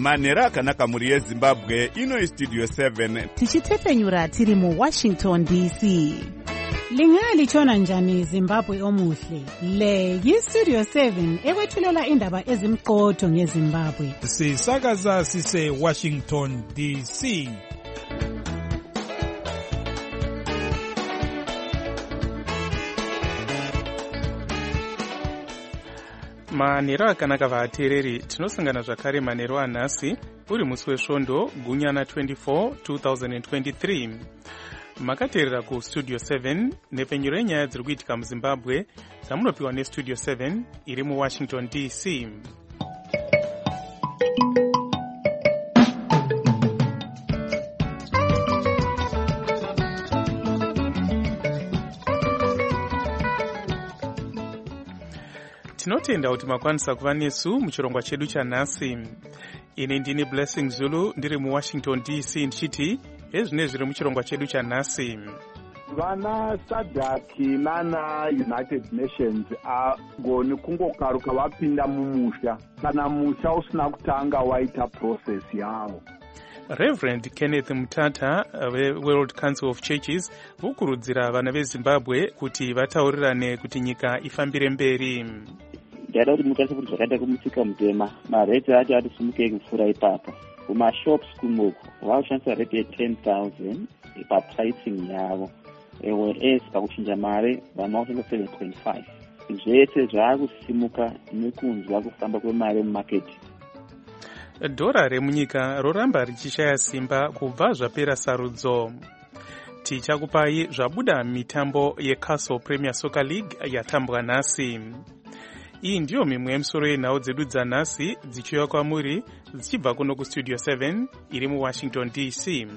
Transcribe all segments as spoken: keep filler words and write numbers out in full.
manhero akanaka muri yezimbabwe. Ino istudio seven tichitefenyura tiri mu Washington D C. Lingalitshona njani Zimbabwe omuhle? Le yistudio seven ekwethulela indaba ezimqotho ngeZimbabwe. Sisakaza sise Washington D C. Manhero akanaka vateereri, tinosangana zvakare manhero anhasi uri musi wesvondo gunyana twenty-four two thousand twenty-three. Makateerera ku studio seven nepfenyuro yenyaya dziri kuitika muZimbabwe dzamunopiwa nestudio seven iri mu Washington D C. Tinotenda kuti makwanisa kuva nesu muchirongwa chedu chanhasi. Ini ndini Blessing Zulu ndiri mu Washington D C ndichiti ezvine zviri muchirongwa chedu chanhasi. Vana SADC nana United Nations agoni kungokaruka vapinda mumusha kana musha usina kutanga waita process yavo. Reverend Kenneth Mutata we World Council of Churches vokurudzira vana veZimbabwe kuti vataurirane kuti nyika ifambire mberi. Ndada kuti mutarisa kuti zvakaita kumusika mutema mareti ati atisimukei kupfuura ipapo. Kumashops kumoko vakushandisa reti ye-ten thousand papricing yavo, whereas pakuchinja mare vamwe vakushandisa seven point five. Zvese zvaakusimuka nekunzwa kufamba kwemari mumaketi. Dhora remunyika roramba richishaya simba kubva zvapera sarudzo. Tichakupai zvabuda mitambo yeCastle Premier Soccer League yatambwa nhasi. Iyi ndiyo mimwe yemisoro yenhau dzedu dzanhasi dzichiuya kwamuri dzichibva kuno kustudio seven iri mu Washington D C.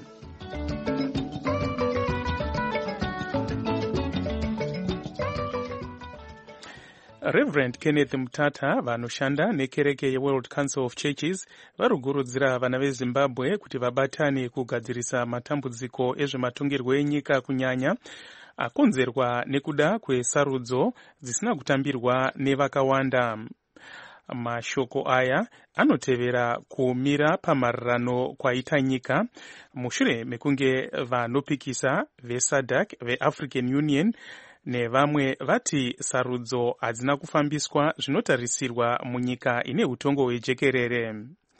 Reverend Kenneth Mutata vanoshanda nekereke yeWorld Council of Churches varikukurudzira vana veZimbabwe kuti vabatane kugadzirisa matambudziko ezvematongerwo enyika kunyanya akonzerwa nekuda kwesarudzo dzisina kutambirwa nevakawanda. Mashoko aya anotevera kumira pamarirano kwaita nyika mushure mekunge vanopikisa veSADC veAfrican Union nevamwe vati sarudzo hadzina kufambiswa zvinotarisirwa munyika ine utongo hwejekerere.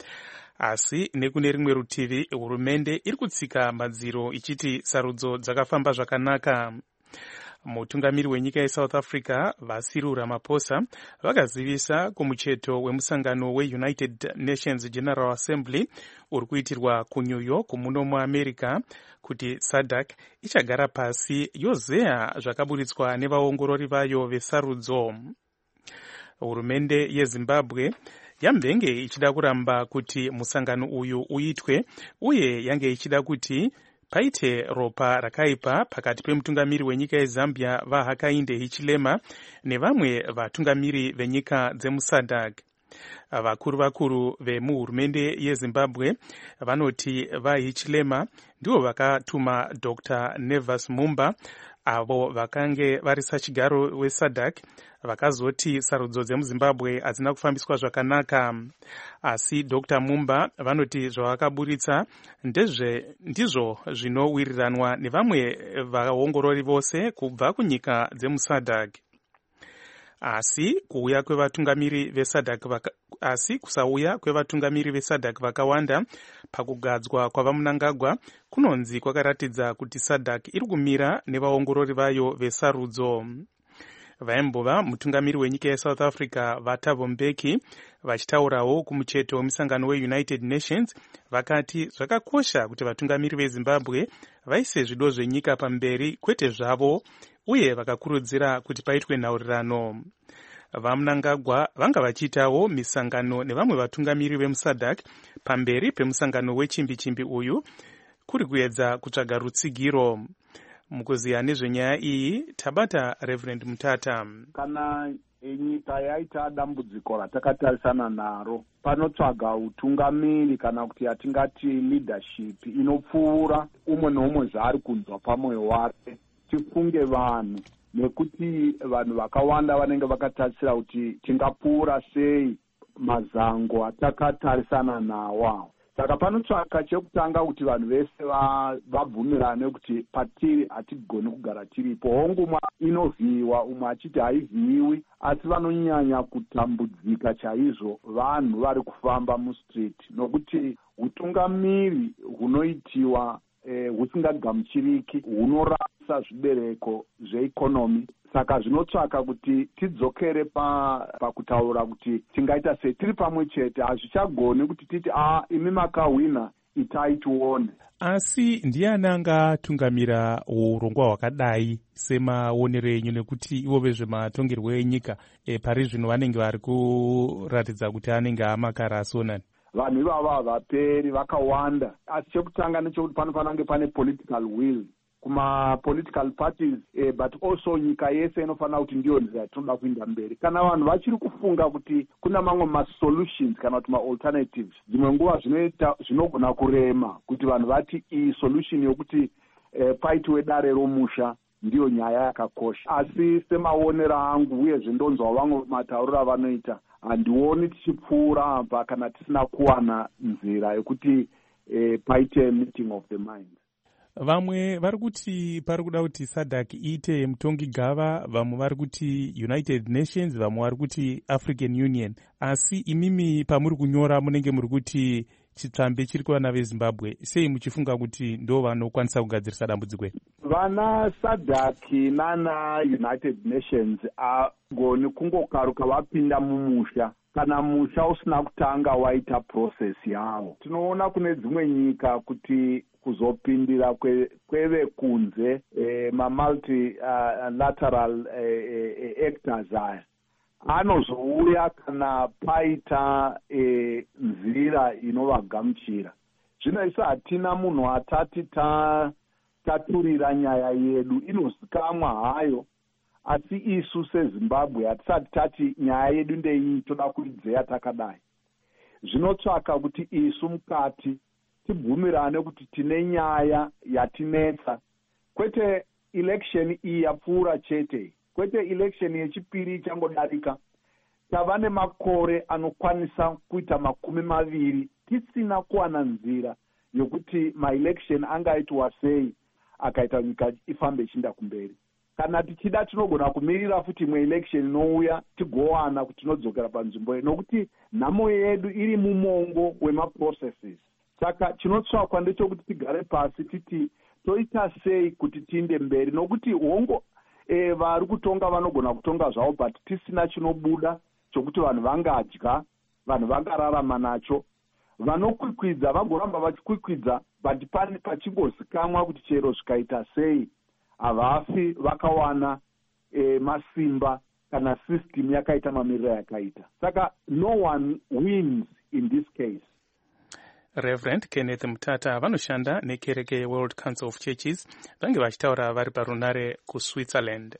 Asi nekune rimwe rutivi hurumende iri kutsika madziro ichiti sarudzo dzakafamba zvakanaka. Mutungamiri wenyika yeSouth Africa Cyril Ramaphosa vakazivisa kumucheto wemusangano weUnited Nations General Assembly uri kuitirwa kuNew York muno muAmerica kuti SADC ichagara pasi yozeya zvakaburitswa nevaongorori vayo vesarudzo. Hurumende yeZimbabwe yambenge ichida kuramba kuti musangano uyu uitwe uye yange ichida kuti paite ropa rakaipa pakati pemutungamiri wenyika yeZambia vaHakainde Hichilema nevamwe vatungamiri venyika dzemuSADC. Vakuru vakuru vemuhurumende yeZimbabwe vanoti vaHichilema ndivo vakatuma Doctor Nevas Mumba avo vakange vari sachigaro weSADC vakazoti sarudzo dzemuZimbabwe hadzina kufambiswa zvakanaka. Asi Doctor Mumba vanoti zvavakaburitsa ndezve ndizvo zvinowiriranwa nevamwe vaongorori vose kubva kunyika dzemuSADC. Asi kuuya kwevatungamiri veSADC vaka, asi kusauya kwevatungamiri veSADC vakawanda pakugadzwa kwavamunangagwa kunonzi kwakaratidza kuti SADC iri kumira nevaongorori vayo vesarudzo. Vaimbova mutungamiri wenyika yeSouth Africa vaThabo Mbeki vachitaurawo kumucheto wemusangano weUnited Nations vakati zvakakosha kuti vatungamiri veZimbabwe vaise zvido zvenyika pamberi kwete zvavo uye vakakurudzira kuti paitwe nhaurirano. Vamunangagwa vanga vachiitawo misangano nevamwe vatungamiri vemuSADC pamberi pemusangano wechimbi-chimbi uyu kuri kuedza kutsvaga rutsigiro. Mukuziya nezvenyaya iyi tabata Reverend Mutata. Kana nyika yaita dambudziko ratakatarisana naro panotsvaga utungamiri kana kuti yatingati leadership inopfuura umwe neumwe zvaari kunzwa pamwoyo wake. Tifunge vanhu nekuti vanhu vakawanda vanenge vakatarisira kuti tingapfuura sei mazango atakatarisana nawo. Saka panotsvaka chekutanga kuti vanhu vese vabvumirane kuti patiri hatigoni kugara tiripo. Hongumwa inovhiyiwa, umwe achiti haivhiyiwi, asi vanonyanya kutambudzika chaizvo vanhu vari kufamba mustreet, nokuti utungamiri hunoitiwa husingagamuchiriki hunorasa zvibereko zveikonomi. Saka zvinotsvaka kuti tidzokere pakutaura kuti tingaita sei tiri pamwe chete. Hazvichagoni kuti titi a imi makahwina itai tione. Asi ndiani angatungamira urongwa hwakadai semaonero enyu, nekuti ivo vezvematongerwo enyika e, pari zvino vanenge vari kuratidza kuti anenge amakara asonani? Vanhu ivava havaperi, vakawanda. Asi chekutanga nechekuti panofanira kunge pane political will kuma political parties, eh, but also nyika yese inofanira kuti ndiyo nzira tinoda kuenda mberi. Kana vanhu vachiri kufunga kuti kuna mamwe ma-solutions kana kuti ma-alternatives, dzimwe nguva zvinoita zvinogona kurema kuti vanhu vati iyi solution yokuti eh, paitiwe dare romusha ndiyo nyaya yakakosha. Asi semaonero angu uyezve ndonzwa vamwe matauriro avanoita, handioni tichipfuura apa kana tisina kuwana nzira yekuti eh, paite meeting of the minds. Vamwe vari kuti pari kuda kuti SADC iite mutongi gava, vamwe vari kuti United Nations, vamwe vari kuti African Union. Asi imimi pamuri kunyora munenge muri kuti chitsvambe chiri kuvana veZimbabwe. Sei muchifunga kuti ndo vanokwanisa kugadzirisa dambudziko? Vana SADC nana United Nations agoni kungokaruka vapinda mumusha kana musha usina kutanga waita process yavo. Tinoona kune dzimwe nyika kuti kuzopindira kweve kunze eh, ma-multilateral eh, eh, actors aya anozouya kana paita eh, nzira inovagamuchira. Zvino isu hatina munhu atati ta, taturira nyaya yedu, inozikamwa hayo, asi isu seZimbabwe hatisati tati nyaya yedu ndeiyi toda kuidzeya takadai. Zvinotsvaka kuti isu mukati tibvumirane kuti tine nyaya yatinetsa, kwete election iyi yapfuura chete, kwete election yechipiri ichangodarika. Tava nemakore anokwanisa kuita makumi maviri tisina kuwana nzira yokuti ma-election angaitwa sei akaita nyika ifambe ichienda kumberi. Kana tichida tinogona kumirira futi imwe election inouya tigowana kuti tinodzokera panzvimbo iyi, nokuti nhamo yedu iri mumongo wema-processes. Saka chinotsvakwa ndechekuti tigare pasi titi toita sei kuti tiende mberi, nokuti hongo e, vari kutonga vanogona kutonga zvavo, but tisina chinobuda chokuti vanhu vangadya, vanhu vangararama nacho. Vanokwikwidza vagoramba vachikwikwidza, but pachingozikamwa kuti chero zvikaita sei havafi vakawana e, masimba kana system yakaita mamiriro yakaita. Saka no one wins in this case. Reverend Kenneth Mutata vanoshanda nekereke yeWorld Council of Churches vange vachitaura vari parunare kuSwitzerland.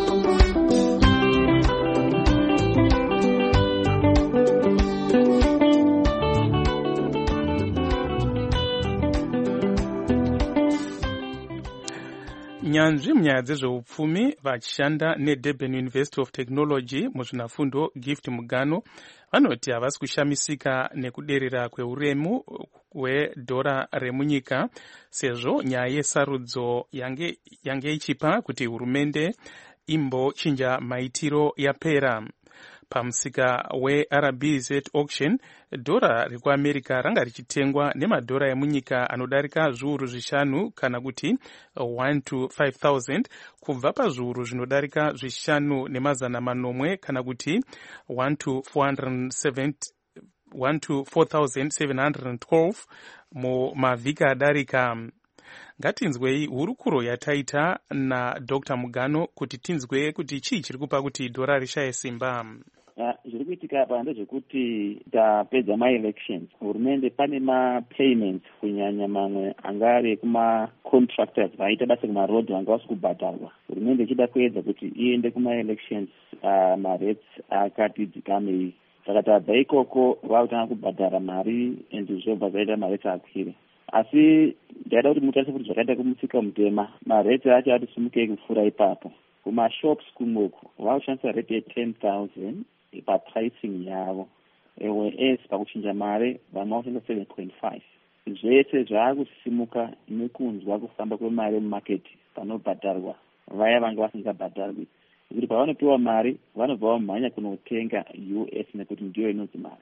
Nyanzvi munyaya dzezveupfumi vachishanda neDurban University of Technology muzvinafundo Gift Mugano vanoti havasi kushamisika nekuderera kweuremu hwedhora remunyika, sezvo nyaya yesarudzo yange, yange ichipa kuti hurumende imbochinja maitiro yapera. Pamusika we-R B Z auction, dhora rekuAmerica ranga richitengwa nemadhora emunyika anodarika zviuru zvishanu kana kuti one to five thousand, kubva pazviuru zvinodarika zvishanu nemazana manomwe kana kuti one to four thousand seven hundred twelve mumavhiki adarika. Ngatinzwei hurukuro yataita naDr Mugano kuti tinzwe kuti chii chiri kupa kuti dhora rishaye simba. Zviri kuitika apa ndezvekuti tapedza ma-elections, hurumende pane ma-payments kunyanya mamwe angari kuma-contractors vaita basa kumarodhi vanga vasi kubhadharwa. Hurumende ichida kuedza kuti iende kuma-elections uh, ma-rates akati dzikamei. Saka tabva ikoko vakutanga kubhadhara mari ende zvobva zvaita ma-rates akwire. Asi ndaida kuti mutarisa kuti zvakaita kumusika mutema, ma-rates acho atisumukei kupfuura ipapo. Kuma-shops kumoko vakushandisa rate ye ten thousand papricing yavo. whereas pakuchinja mare vamwe vakushandisa seven point five. Zvese zvaakusimuka nekunzwa kufamba kwemari mumaketi panobhadharwa vaya vanga vasingabhadharwi, kuti pavanopiwa mari vanobva vamhanya kunotenga U S nekuti ndiyo inonzi mari.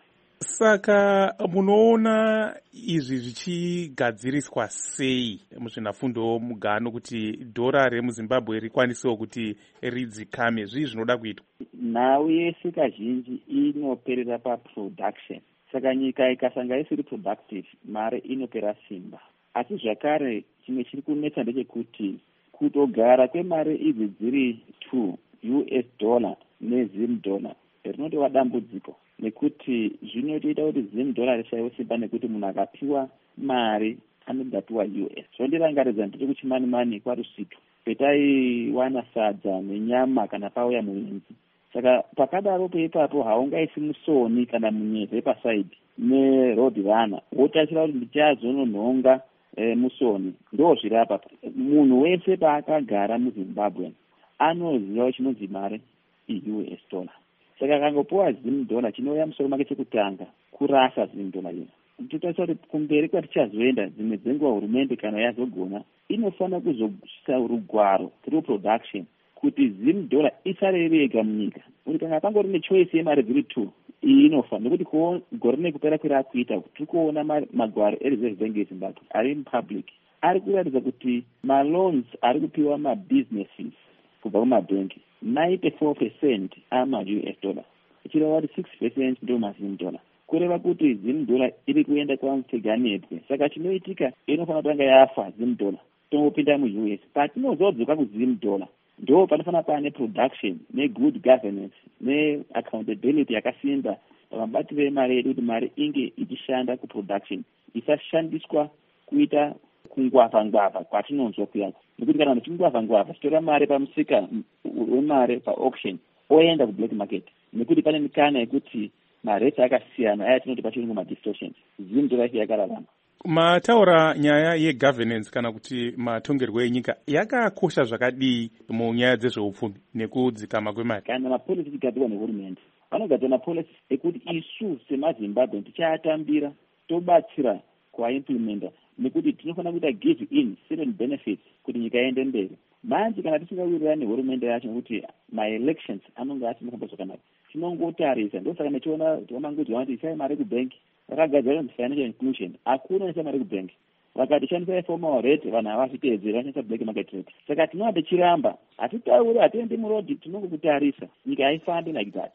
Saka munoona izvi zvichigadziriswa sei muzvinafundo mugano kuti dhora remuZimbabwe rikwanisewo kuti ridzikame? Zvii zvinoda kuitwa? Nhau yese kazhinji inoperera paproduction. Saka nyika ikasanga isiri productive, mari inopera simba. Asi zvakare chimwe chiri kunetsa ndechekuti kutogara kwemari idzi dziri two U S dollar nezim dollar rinotova dambudziko, nekuti zvinotoita kuti zim dollar rishayiwe simba, nekuti munhu akapiwa mari anenge apiwa U S. Zvondirangaridza ndiri kuchimani mani kwaRusito petaiwana sadza nenyama kana pauya muenzi. Saka pakadaropo ipapo haungaisi musoni kana munyeze pasaidi neroad runner wotachira kuti ndichazononhonga e, musoni. Ndo zvirapa munhu wese paakagara muZimbabwe anoziva chinonzi mari i-U S dollar. Saka kangopiwa zim dollar chinouya musoro make chekutanga kurasa zim dollar ino. Totaura kuti kumberi kwatichazoenda dzimwe dzenguva hurumende kana yazogona inofanira kuzoisa rugwaro through production kuti zim dollar isare rega munyika. Kuti kana pangori nechoice yemari dziri two iyi inofa, nekuti gore nekupera kwera kuita tiri kuona magwaro ereserve bank yeZimbabwe ari mupublic ari kuratidza kuti maloans ari kupiwa mabusinesses kubva kumabhengi ninety-four percent ama-U S dollar, ichireva kuti six percent ndo mazim dollar, kureva kuti zim dollar iri kuenda kwamupfiganebwe. Saka chinoitika inofanira kutanga yafa zim dollar tongopinda mu-U S. Patinozodzoka kuzim dollar ndo panofanira pane production negood governance neaccountability yakasimba pamabatiro emari yedu, kuti mari inge ichishanda kuproduction, isashandiswa kuita kungwavha-ngwavha kwatinonzwa kuyako. Nekuti kana muchingwavha-ngwavha chitora mari pamusika wemari paauction oenda kublack market, nekuti pane mikana yekuti mareti akasiyana aya tinoti pachirungu madistortions. Zim dollar yakararama. Mataura nyaya yegovernance kana kuti matongerwo enyika yakakosha zvakadii munyaya dzezveupfumi nekudzikama kwemari? Kana mapolisi chigadzirwa nehurumende vanogadzira mapolisi ekuti isu semaZimbabwe tichaatambira tobatsira kuaimplementa, nekuti tinofanira kuita give in certain benefits kuti nyika iende mberi. Manje kana tisingawirirani nehurumende yacho nekuti maelections anonga asingafamba zvakanaka, tinongotarisa. Ndosaka nechiona tivamangudzwa kuti isai mari kubhengi, vakagadzira financial inclusion, hakuna isa mari kubhengi, vakati shandisai formal rate, vanhu havazviteedzeri, vashandisa black market rate. Saka tinova tichiramba, hatitauri, hatiendi murodhi, tinongokutarisa. Nyika haifambi like that.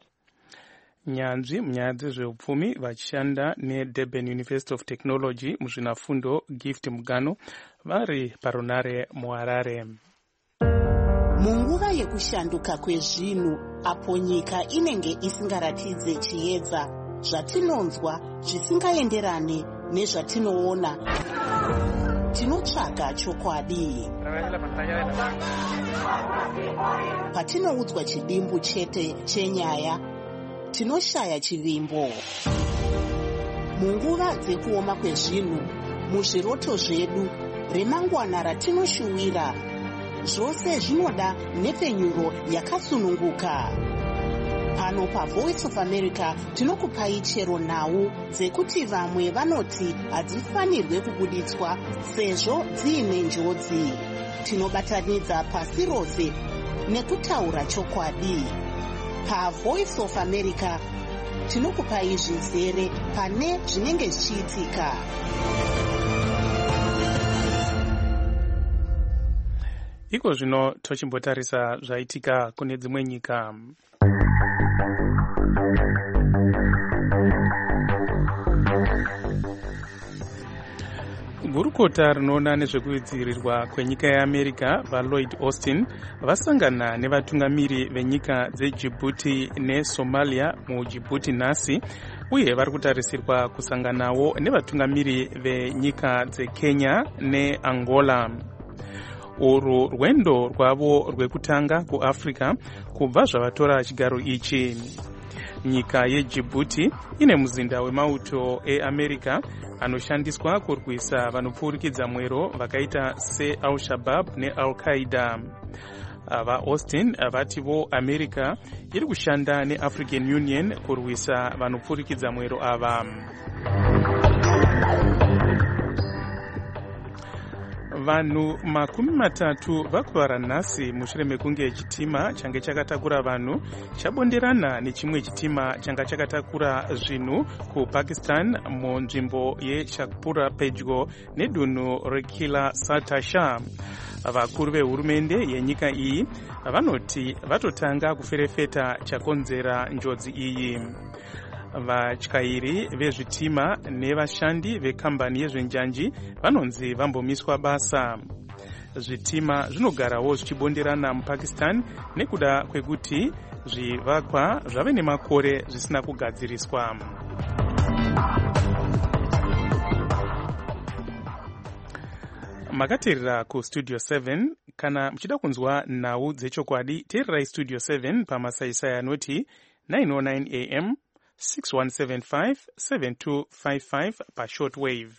Nyanzvi munyaya dzezveupfumi vachishanda neDurban University of Technology muzvinafundo Gift Mugano vari paRunare muHarare. Munguva yekushanduka kwezvinhu, apo nyika inenge isingaratidze chiedza, zvatinonzwa zvisingaenderane nezvatinoona, tinotsvaga chokwadi. Patinoudzwa chidimbu chete chenyaya, tinoshaya chivimbo. Munguva dzekuoma kwezvinhu, muzviroto zvedu, remangwana ratinoshuwira, zvose zvinoda nepfenyuro yakasununguka. Pano paVoice of America tinokupai chero nhau dzekuti vamwe vanoti hadzifanirwe kubuditswa sezvo dziine njodzi. Tinobatanidza pasi rose nekutaura chokwadi. PaVoice of America tinokupai zvizere pane zvinenge zvichiitika. Iko zvino tochimbotarisa zvaitika kune dzimwe nyika. Gurukota rinoona nezvekudzivirirwa kwenyika yeAmerica vaLloyd Austin vasangana nevatungamiri venyika dzeDjibouti neSomalia muDjibouti nhasi, uye vari kutarisirwa kusanganawo nevatungamiri venyika dzeKenya neAngola. Urwu rwendo rwavo rwekutanga kuAfrica kubva zvavatora chigaro ichi. Nyika yeDjibouti ine muzinda wemauto eAmerica anoshandiswa kurwisa vanopfurikidza mwero vakaita seAl-Shabaab neAl-Qaeda. VaAustin vati vo America iri kushanda neAfrican Union kurwisa vanopfurikidza mwero ava. Vanhu makumi matatu vakuvara nhasi mushure mekunge chitima change chakatakura vanhu chabonderana nechimwe chitima changa chakatakura zvinhu kuPakistan munzvimbo yeShakpura pedyo nedunhu reKila Satasha. Vakuru vehurumende yenyika iyi vanoti vatotanga kuferefeta chakonzera njodzi iyi. Vatyairi vezvitima nevashandi vekambani yezvenjanji vanonzi vambomiswa basa. Zvitima zvinogarawo zvichibonderana muPakistan nekuda kwekuti zvivakwa zvave nemakore zvisina kugadziriswa. Makateerera kustudio seven. Kana muchida kunzwa nhau dzechokwadi, teererai studio seven pamasaisai anoti nine oh nine a m six one seven five seven two five five pashortwave.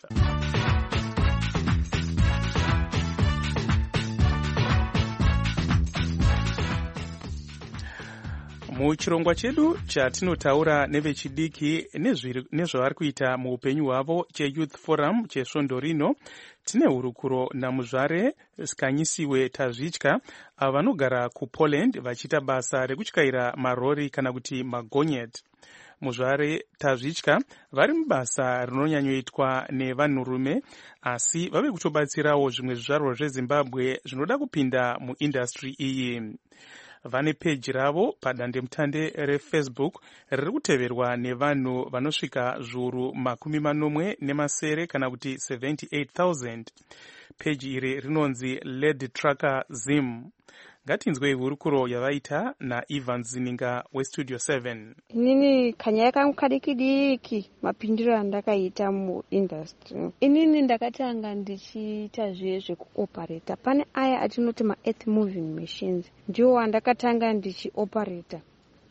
Muchirongwa chedu chatinotaura nevechidiki nezvavari kuita muupenyu hwavo cheYouth Forum chesvondo rino, tine hurukuro namuzvare Sikanyisiwe Tazvitya avo vanogara kuPoland vachiita basa rekutyaira marori kana kuti magonyeti. Muzvare Tazvitya vari mubasa rinonyanyoitwa nevanhurume, asi vave kutobatsirawo zvimwe zvizvarwa zveZimbabwe zvinoda kupinda muindastry iyi. Vane peji ravo padandemutande reFacebook riri kuteverwa nevanhu vanosvika zviuru makumi manomwe nemasere kana kuti seventy-eight thousand. Peji iri rinonzi Led Tracker Zim. Ngatinzwei hurukuro yavaita naIvan Zininga weStudio seven. Inini kanyaya kangu kadiki-diki mapindiro andakaita muindustry. Inini ndakatanga ndichiita zvezvekuoparata. Pane aya atinoti ma-earth moving machines. Ndiwo andakatanga ndichioparata.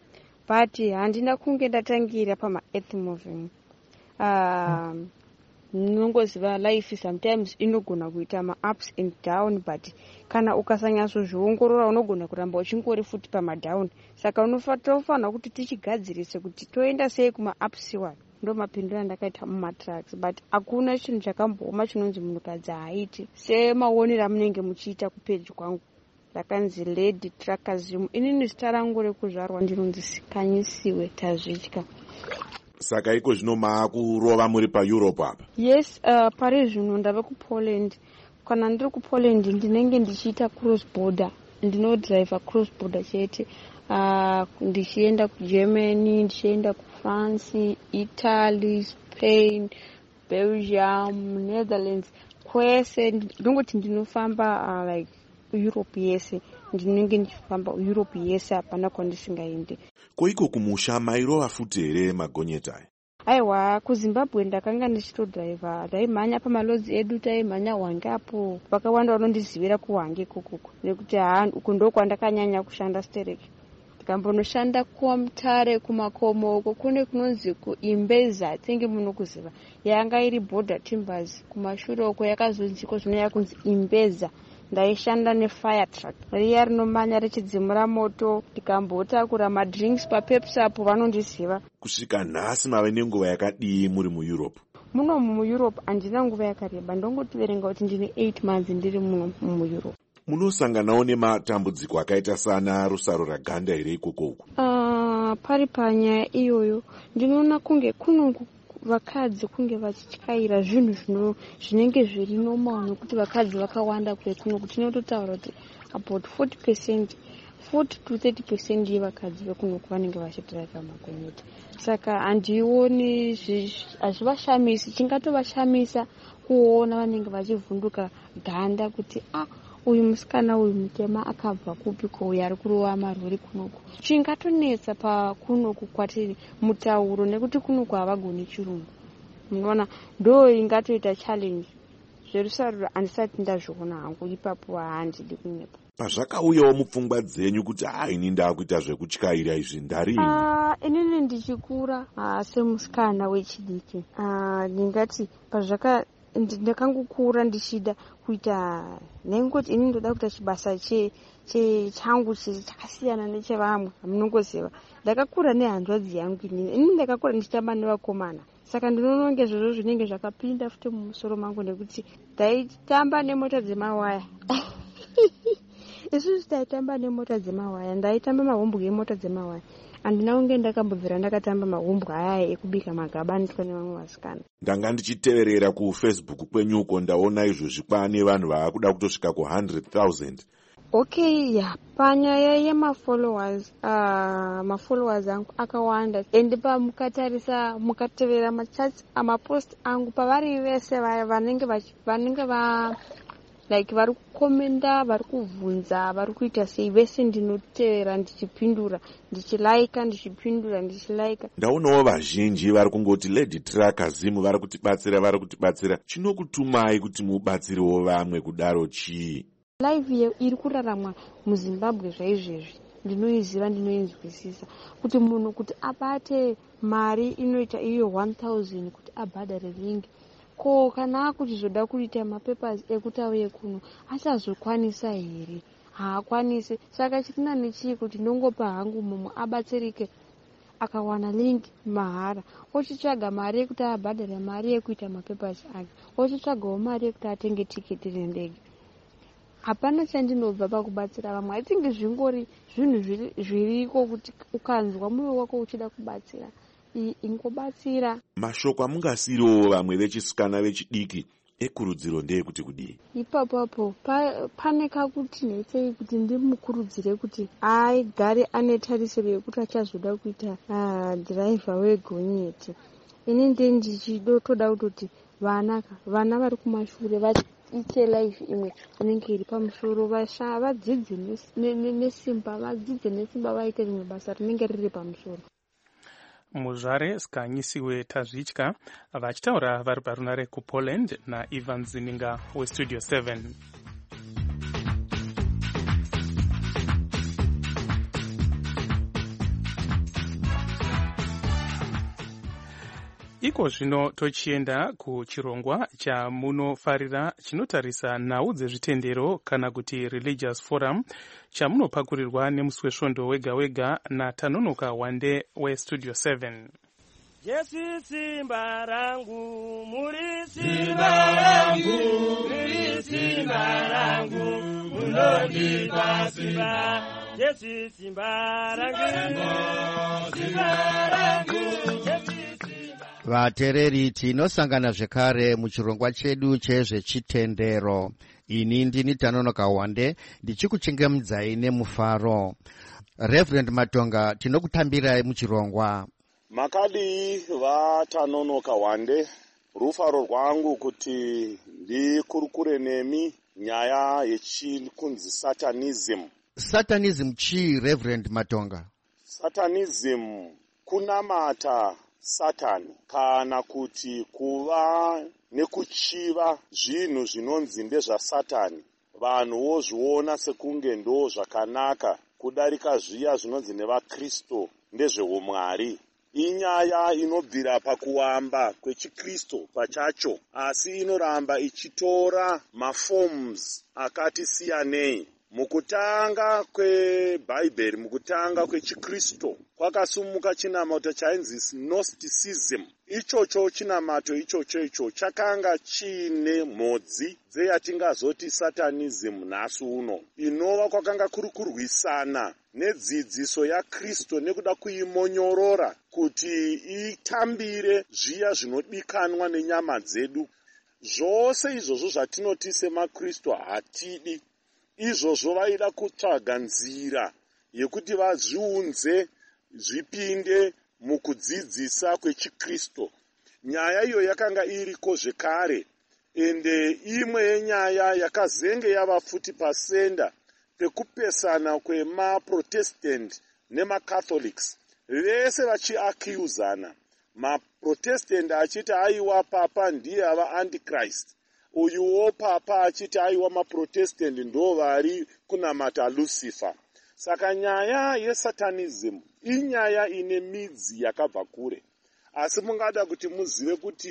But handina kunge ndatangira pama-earth moving. Uh, Nongoziva life sometimes inogona kuita ma-ups and down, but kana ukasanyatso zviongorora unogona kuramba uchingori futi pama-down. Saka unofanira kuti tichigadzirise kuti toenda sei kuma-ups iwayo. Ndo mapindiro andakaita mumatracks, but hakuna chinhu chakambooma chinonzi munhukadzi haaiti. Semaonero amunenge muchiita kupeji kwangu rakanzi Led Tracker Zim. Inini zita rangu rekuzvarwa ndinonzi Sikanyisiwe Tazvitya. Saka iko zvino maakurova muri paEurope apa? Yes, uh, pari zvino ndava kuPoland. Kana ndiri kuPoland ndinenge ndichiita cross border. Ndinodrive cross border chete. Uh, ndichienda kuGermany, ndichienda kuFrance, Italy, Spain, Belgium, Netherlands. Kwese ndingoti ndinofamba uh, like Europe yese. Ndinenge ndichifamba Europe yese hapana kwandisingaendi. Koiko kumusha mairova futi here magonyeti aya? Aiwa, kuZimbabwe ndakanga ndichitodriva, taimhanya pamalodzi edu, taimhanya Hwange apo. Vakawanda vanondizivira kuHwange kukuku, nekuti uku ndokwandakanyanya kushanda stereki. Ndikambonoshanda kuMutare, kumakomo uko kune kunonzi kuImbeza, tenge munokuziva. Yanga iri border timbers, kumashure uko yakazonziko zvino yakunzi Imbeza. Ndaishanda nefire truck riya rinomanya richidzimura moto, ndikambotakura madrinks paPepsi apo vanondiziva. Kusvika nhasi mave nenguva yakadii muri muEurope? Muno muEurope handina nguva yakareba, ndongotiverenga kuti ndine eight months ndiri muno muEurope. Munosanganawo nematambudziko akaita sana rusaro raganda here ikoko uko? Uh, pari panyaya iyoyo ndinoona kunge kuno vakadzi kunge vachityaira zvinhu zvino zvinenge zviri normal, nokuti vakadzi vakawanda kwekuno kuti tinototaura kuti about forty percent forty to thirty percent yevakadzi vekuno vanenge vachidriva magonyeti. Saka handioni hazvivashamisi. Chingatovashamisa kuona vanenge vachivhunduka ganda kuti ah uyu musikana uyu mutema akabva kupiko uyu ari kurova marori kunoku. Chingatonetsa pakunoku kwatiri mutauro, nekuti kunoku havagoni chirungu. Munoona ndo ingatoita challenge. Zverusaruro handisati ndazviona hangu, ipapo handidi kunepo. Pazvakauyawo mupfungwa dzenyu kuti ah ini ndakuita zvekutyaira izvi ndarini? Ah, inini ndichikura ah semusikana wechidiki. Ah, ndingati pazvaka ndakangokura ndichida kuita nengoti ini ndoda kuita chibasa che changu chakasiyana nechevamwe hamunongoziva. Ndakakura nehanzvadzi yangu inini ini ndakakura ndichitamba nevakomana, saka ndinoona ngezvozvo zvinenge zvakapinda futi mumusoro mangu nekuti ndaitamba nemota dzemawaya isusu taitamba nemota dzemawaya, ndaitamba mahombwe emota dzemawaya. Handina kunge ndakambobvira ndakatamba mahombwe aya ekubika magaba nditwa nevamwe vasikana. Ndanga ndichiteverera kufacebook kwenyuko ndaona izvozvi kwane vanhu vaakuda kutosvika ku one hundred thousand. Okay, ya panyaya yemafollowers uh, mafollowers angu akawanda, ende pamukatarisa mukatevera machats amapost angu pavari vese vaya vanenge vanenge va like vari kukomenda, vari kuvhunza, vari kuita sei, vese ndinotevera ndichipindura, ndichilaika, ndichipindura, ndichilaika. Ndaunawo vazhinji vari kungoti Lady Trakazimu vari kutibatsira, vari kutibatsira. Chinokutumai kuti mubatsirewo vamwe kudaro chii? Live iri kuraramwa muZimbabwe zvaizvezvi ndinoiziva, ndinoinzwisisa kuti munhu kuti abate mari inoita iyo one thousand kuti abhadhare ringi, ko kana akuchizoda kuita mapapers ekuti auye kuno achazokwanisa here? Haakwanisi. Saka chitina nechii kuti ndongopa hangu mumwe abatsirike akawana link mahara, ochitsvaga mari yekuti abhadhare mari yekuita mapapers ake, ochitsvagawo mari yekuti atenge tiketi rendege. Hapana chandinobva pakubatsira vamwe. I think zvingori zvinhu zviriko kuti ukanzwa mwoyo wako uchida kubatsira, ingobatsira. Mashoko amungasiriwo vamwe vechisikana vechidiki ekurudziro ndeyekuti kudii? Ipapapo pane kakuti nhetei kuti ndimukurudzire kuti agare ane tarisiro yekuti achazoda kuita dhiraivha wegonyeti. Ini ndiye ndichidotoda kutoti vana vana vari kumashure vaite life imwe inenge iri pamusoro, vadzidze nesimba, vadzidze nesimba, vaite rimwe basa rinenge riri pamusoro. Muzvare Skanyisiwe Tazvitya vachitaura vari parunare kuPoland naIvan Zininga weStudio seven. Iko zvino tochienda kuchirongwa chamunofarira chinotarisa nhau dzezvitendero kana kuti religious forum chamunopakurirwa nemusi wesvondo wega wega naTanonoka Wande weStudio seven. Jesu simba rangu, muri simba rangu, muri simba rangu, munondipa simba. Jesu simba rangu, simba rangu, Jesu. Vatereri, tinosangana zvekare muchirongwa chedu chezvechitendero. Ini ndini Tanonoka Wande ndichikuchengemudzai nemufaro. Reverend Matonga, tinokutambirai muchirongwa. Makadii vaTanonoka Wande, rufaro rwangu kuti ndikurukure nemi nyaya yechikunzi satanism. Satanism chii, Reverend Matonga? Satanism kunamata Satani kana kuti kuva nekuchiva zvinhu zvinonzi ndezvaSatani, vanhu vozviona sekunge ndo zvakanaka kudarika zviya zvinonzi nevaKristu ndezveumwari. Inyaya inobvira pakuamba kwechiKristu pachacho, asi inoramba ichitora maforms akati siyanei. Mukutanga kwebhaibheri, mukutanga kwechiKristu kwakasumuka chinamato chainzi Gnosticism. Ichocho chinamato ichocho icho chakanga chine mhodzi dzeyatingazoti Satanism nhasi uno, inova kwakanga kuri kurwisana nedzidziso yaKristu nekuda kuimonyorora kuti itambire zviya zvinodikanwa nenyama dzedu. Zvose izvozvo zvatinoti semaKristu hatidi. Izvozvo vaida kutsvaga nzira yekuti vazviunze zvipinde mukudzidzisa kwechiKristu. Nyaya iyo yakanga iriko zvekare, ende imwe yenyaya yakazenge yava futi pasenda pekupesana kwemaProtestant nemaCatholics, vese vachiakiuzana. MaProtestant achiti aiwa papa ndiye ava Antichrist, uyuwo papa achiti aiwa maProtestant ndo vari kunamata Lucifer. Saka nyaya yeSatanism inyaya ine midzi yakabva kure, asi mungada kuti muzive kuti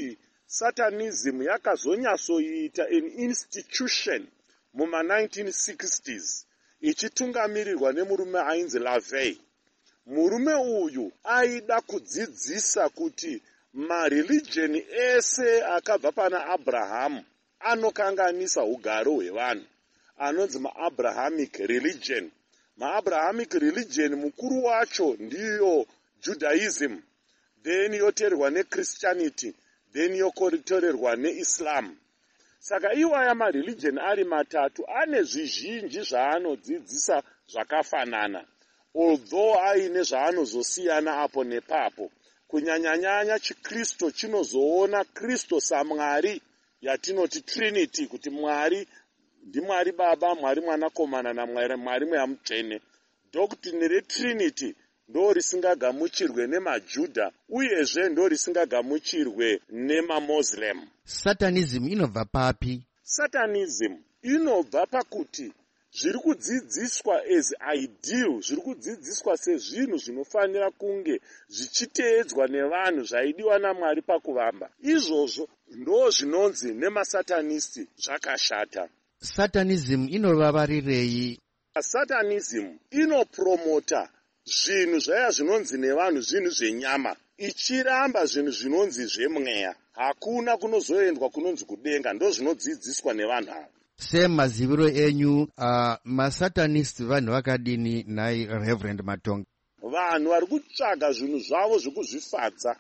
satanism yakazonyatsoita an institution muma nineteen sixties ichitungamirirwa nemurume ainzi LaVey. Murume uyu aida kudzidzisa kuti mareligion ese akabva pana Abraham anokanganisa ugaro hwevanhu, anonzi ma-Abrahamic religion. Ma-Abrahamic religion mukuru wacho ndiyo Judaism, then yoteerwa neChristianity, then yotorerwa neIslam. Saka iwaya mareligion ari matatu ane zvizhinji zvaanodzidzisa zvakafanana, although aine zvaanozosiyana apo nepapo. Kunyanyanyanya chiKristo chinozoona Kristo saMwari, yatinoti Trinity, kuti Mwari ndiMwari Baba, Mwari Mwanakomana naMwari Mweya Mutsvene. Doctrine reTrinity ndo risingagamuchirwe nemaJudha uyezve ndo risingagamuchirwe nemaMuslim. Satanism inobva papi? Satanism inobva pakuti zviri kudzidziswa as ideal, zviri kudzidziswa sezvinhu zvinofanira kunge zvichiteedzwa nevanhu zvaidiwa naMwari pakuvamba. Izvozvo ndo zvinonzi nemasatanisti zvakashata. Satanism inovavarei? Satanism inopromota zvinhu zvaya zvinonzi nevanhu zvinhu zvenyama, ichiramba zvinhu zvinonzi zvemweya. Hakuna kunozoendwa kunonzi kudenga, ndo zvinodzidziswa nevanhu ava. Semaziviro enyu, uh, masatanist vanhu vakadini nai Reverend Matonga? Vanhu vari kutsvaga zvinhu zvavo zvekuzvifadza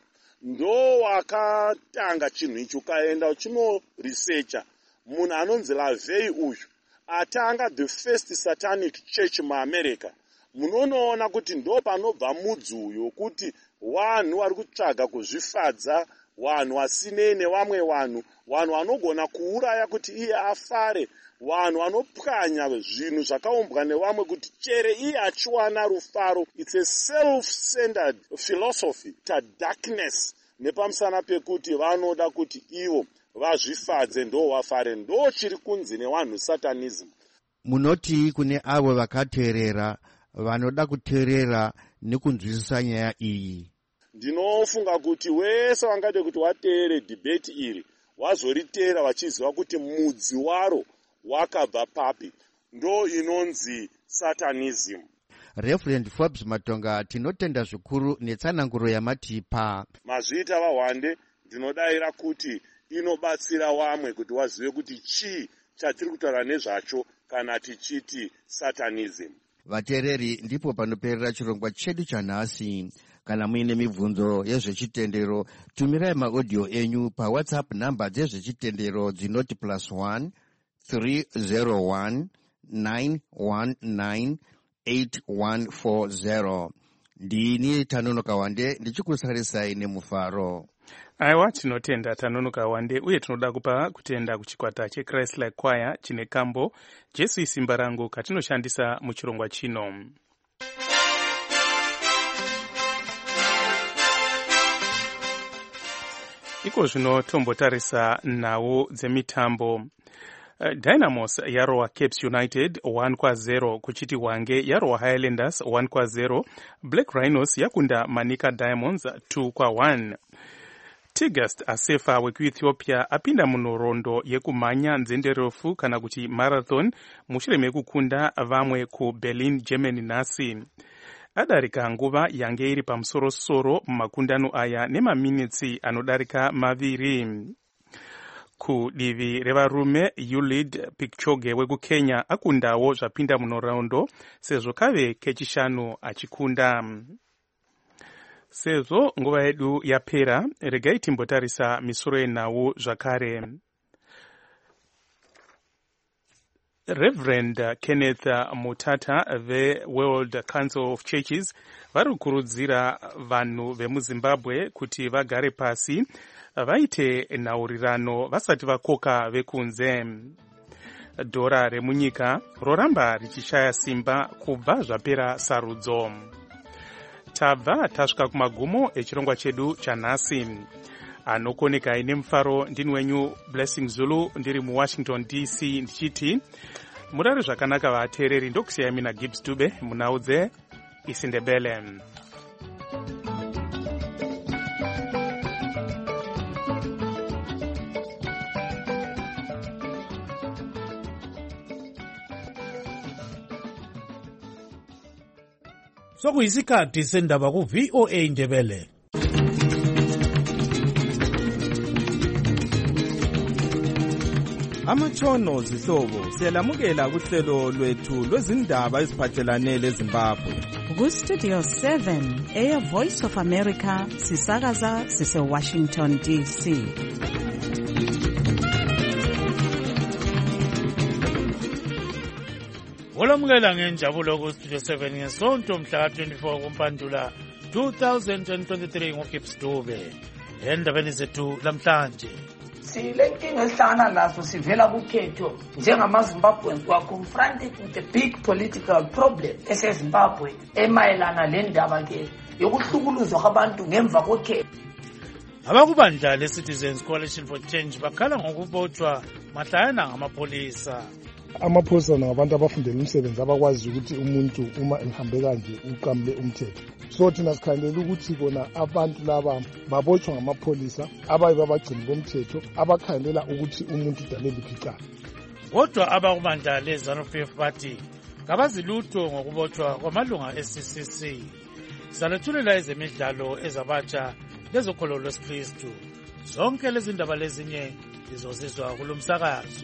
ndo wakatanga chinhu ichi. Ukaenda uchinoresearcha munhu anonzi LaVey uyu atanga the first satanic church muAmerica. Munonoona kuti ndo panobva mudzi uyo kuti vanhu vari kutsvaga kuzvifadza, vanhu vasinei nevamwe vanhu, vanhu vanogona kuuraya kuti iye afare, vanhu vanopwanya zvinhu zvakaumbwa nevamwe kuti chere iye achiwana rufaro. It's a self-centered philosophy ta darkness, nepamusana pekuti vanoda kuti ivo vazvifadze ndo wafare. Ndo chiri kunzi nevanhu satanism. Munoti kune avo vakateerera vanoda kuteerera nekunzwisisa nyaya iyi? Ndinofunga kuti wese wangade kuti wateere debate iri wazoriteera wachiziva kuti mudzi waro wakabva papi, ndo inonzi satanism. Reverend Forbes Matonga, tinotenda zvikuru netsananguro yamatipa. Mazviita vahwande, ndinodayira kuti inobatsira vamwe kuti wazive kuti chii chatiri kutaura nezvacho kana tichiti satanism. Vateereri, ndipo panoperera chirongwa chedu chanhasi. Kana muine mibvunzo yezvechitendero, tumirai maaudio enyu paWhatsApp namba dzezvechitendero dzinoti plus one three zero one nine one nine eight one four zero. Ndini Tanonoka Wande ndichikusarisai nemufaro. Aiwa, tinotenda Tanonoka Wande, uye tinoda kupa kutenda kuchikwata cheChrist-like Choir chine kambo Jesu isimba rangu katinoshandisa muchirongwa chino. Iko zvino tombotarisa nawo dzemitambo. Uh, Dynamos yarowa Capes United one kwa zero, kuchiti Hwange yarowa Highlanders one kwa zero, Black Rhinos yakunda Manika Diamonds two kwa one. Tigast Asefa wekuEthiopia apinda munorondo yekumhanya nzenderefu kana kuti marathon mushure mekukunda vamwe ku Berlin, Germany nhasi. Adarika nguva yange iri pamusoro-soro mumakundano aya nemaminitsi anodarika maviri. Kudivi revarume, Ulid Kipchoge wekuKenya akundawo zvapinda munorondo sezvo kave kechishanu achikunda. Sezvo nguva yedu yapera, regai timbotarisa misoro yenhau zvakare. Reverend Kenneth Mutata ve World Council of Churches vari kukurudzira vanhu vemuZimbabwe kuti vagare pasi vaite nhaurirano vasati vakoka vekunze. Dhora remunyika roramba richishaya simba kubva zvapera sarudzo. Tabva tasvika kumagumo echirongwa chedu chanhasi. Anokoneka ine mufaro ndini wenyu Blessing Zulu, ndiri muWashington D C ndichiti murare zvakanaka vateereri. Ndokusiyai mina Gibbs Dube munaudze isindebele. sokuyisikhathi sendaba ku-V O A Ndebele. Amatshono zihlobo siyalamukela kuhlelo lwethu lwezindaba eziphathelane leZimbabwe. Ku-Studio seven, Air Voice of America, sisakaza sise-Washington D C. Olamukela ngenjabulo ku-Studio seven ngesonto mhla twenty-four kuMpandula two thousand twenty-three ngoGibbs Dube. Endabeni zethu lamhlanje. Silenkinga esihlangana nazo sivela kukhetho njengamaZimbabweans we are confronted with a big political problem eseZimbabwe emayelana lendaba ke yokuhlukuluzwa kwabantu ngemva kokhetho. Abakubandla le-Citizens Coalition for Change bakhala ngokubotshwa mahlayana ngamapolisa. Amaphoyisa ngabantu abafundela umsebenzi abakwazi ukuthi umuntu uma ehambe kanje uqamule umthetho. So thina sikhandela ukuthi kona abantu laba babotshwa ngamapholisa abayibo abagcini bomthetho abakhandela ukuthi umuntu udalele iphicala. Kodwa abakubandla le-ZANU-P F bathi kabazilutho ngokubotshwa kwamalunga e-C C C. Sizalethulela ezemidlalo ezabatsha lezokholo lwesikristu. Zonke lezi ndaba lezinye zizozizwa kulo msakazo.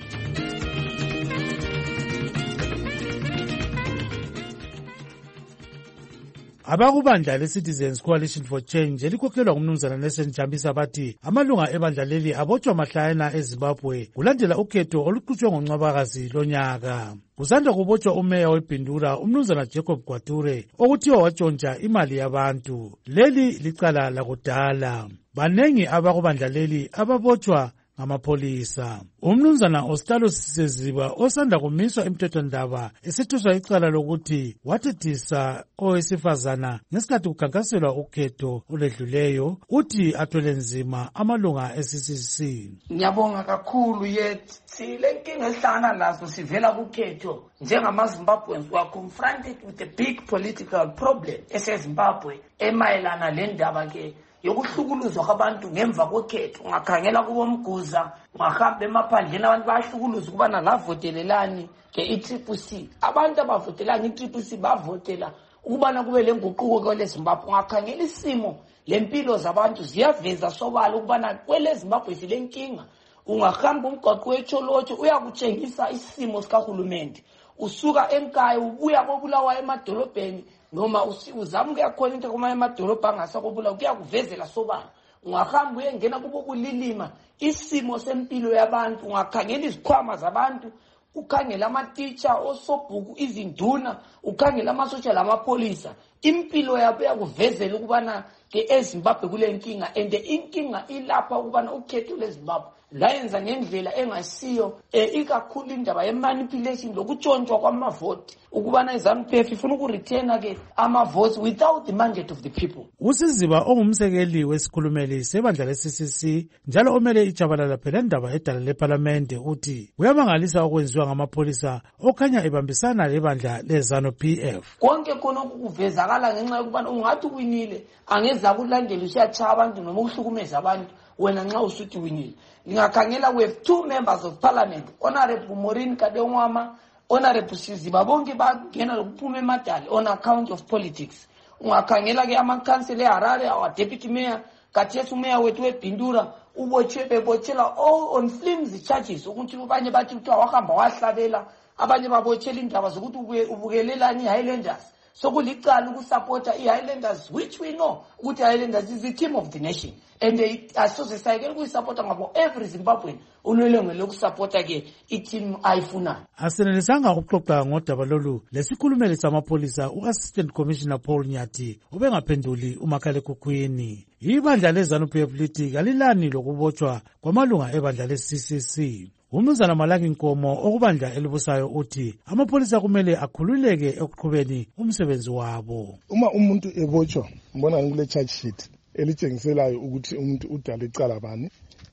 Abakubandla le-Citizens Coalition for Change elikhokhelwa ngumnumzana Nelson Jambisa bathi amalunga ebandla leli abotshwa mahlayana eZimbabwe kulandela ukhetho oluqhutshwe ngoNcwabakazi lonyaka. Kusanda kubotshwa umeya weBhindura umnumzana Jacob Gwature okuthiwa watshontsha imali yabantu. Leli licala lakudala. Banengi abakubandla leli ababotshwa ngamapolisa. Umnumzana Ostalo Siseziba osanda kumiswa emthethwandaba esithuswa icala lokuthi wathethisa owesifazana ngesikhathi kukhankaselwa ukhetho oledluleyo uthi athwele nzima amalunga e-C C C. Ngiyabonga kakhulu yet silenkinga esihlangana nazo sivela kukhetho njengamaZimbabweans we are confronted with a big political problem eseZimbabwe emayelana lendaba ke yokuhlukuluzwa kwabantu ngemva kokhetho. Ungakhangela kubomguza ungahamba emaphandleni abantu bayahlukuluzwa ukuba nalavotelelani ke i-Triple C. Abantu abavotelanga i-Triple C bavotela ukubana kube lenguquko kwele Zimbabwe. Ungakhangela isimo lempilo zabantu ziyaveza sobala ukubana kwele Zimbabwe silenkinga. Ungahamba umgwaqo wetsholotsho uyakutshengisa isimo sikahulumende. Usuka enkaya ubuya kobulawa emadolobheni noma uzama ukuyakhona into kuma emadolobha angasakobula kuyakuvezela sobala. Ungahamba uyengena kubo kulilima isimo sempilo yabantu. Ungakhangela izikhwama zabantu, ukhangela ama-teacher, osobhuku, izinduna, ukhangela amasotsha lamapolisa. Impilo yabo yakuvezela ukubana ke eZimbabwe kule nkinga and inkinga ilapha ukubana ukhetho leZimbabwe layenza ngendlela engasiyo ikakhulu indaba ye-manipulation lokutshontshwa kwamavoti ukubana iZANU-P F ifuna ukurithena ke amavoti without the mandate of the people. Usiziba ongumsekeli wesikhulumeli sebandla le-C C C njalo omele ijabalala phela indaba edala leParlamente uthi uyamangalisa okwenziwa ngamapholisa okhanya ebambisana lebandla le-ZANU-P F. Konke khona okuvezakala ngenxa yokubana ungathi winile angeza kulandela usiyatshaya abantu noma ukuhlukumeza abantu wena nxa usuthi winile. Lingakhangela we have two members of parliament, Honorable Maureen Kadengwama, Honorable Siziba, bonke bangena lokuphuma emadali on account of politics. Ungakhangela ke amakhansela eHarare, our deputy mayor, kathesu mayor wethu weBhindura, ubotshwe bebotshela all on flimsy charges ukuthi abanye bathi kuthiwa wahamba wahlabela, abanye babotshela indaba zokuthi ubukelelani iHighlanders. So kulicala ukusupporta iHighlanders, which we know ukuthi iHighlanders is the team of the nation. And they associate ukuyisupporta ngabo every Zimbabwean unelungelo lokusupporta ke i-team ayifuna. Asenelisanga ukuxoxa ngodaba lolu lesikhulumeli samapholisa u-Assistant Commissioner Paul Nyathi ubengaphenduli umakhalekhukhwini. Ibandla le-ZANU-P F lithi kalilani lokubotshwa kwamalunga ebandla le-C C C. Umnumzana Malaki Nkomo okubandla elibusayo uthi amapholisa kumele akhululeke ekuqhubeni umsebenzi wabo. Uma umuntu ebotshwa mbona ngule charge sheet elitshengiselayo ukuthi umuntu udala icala bani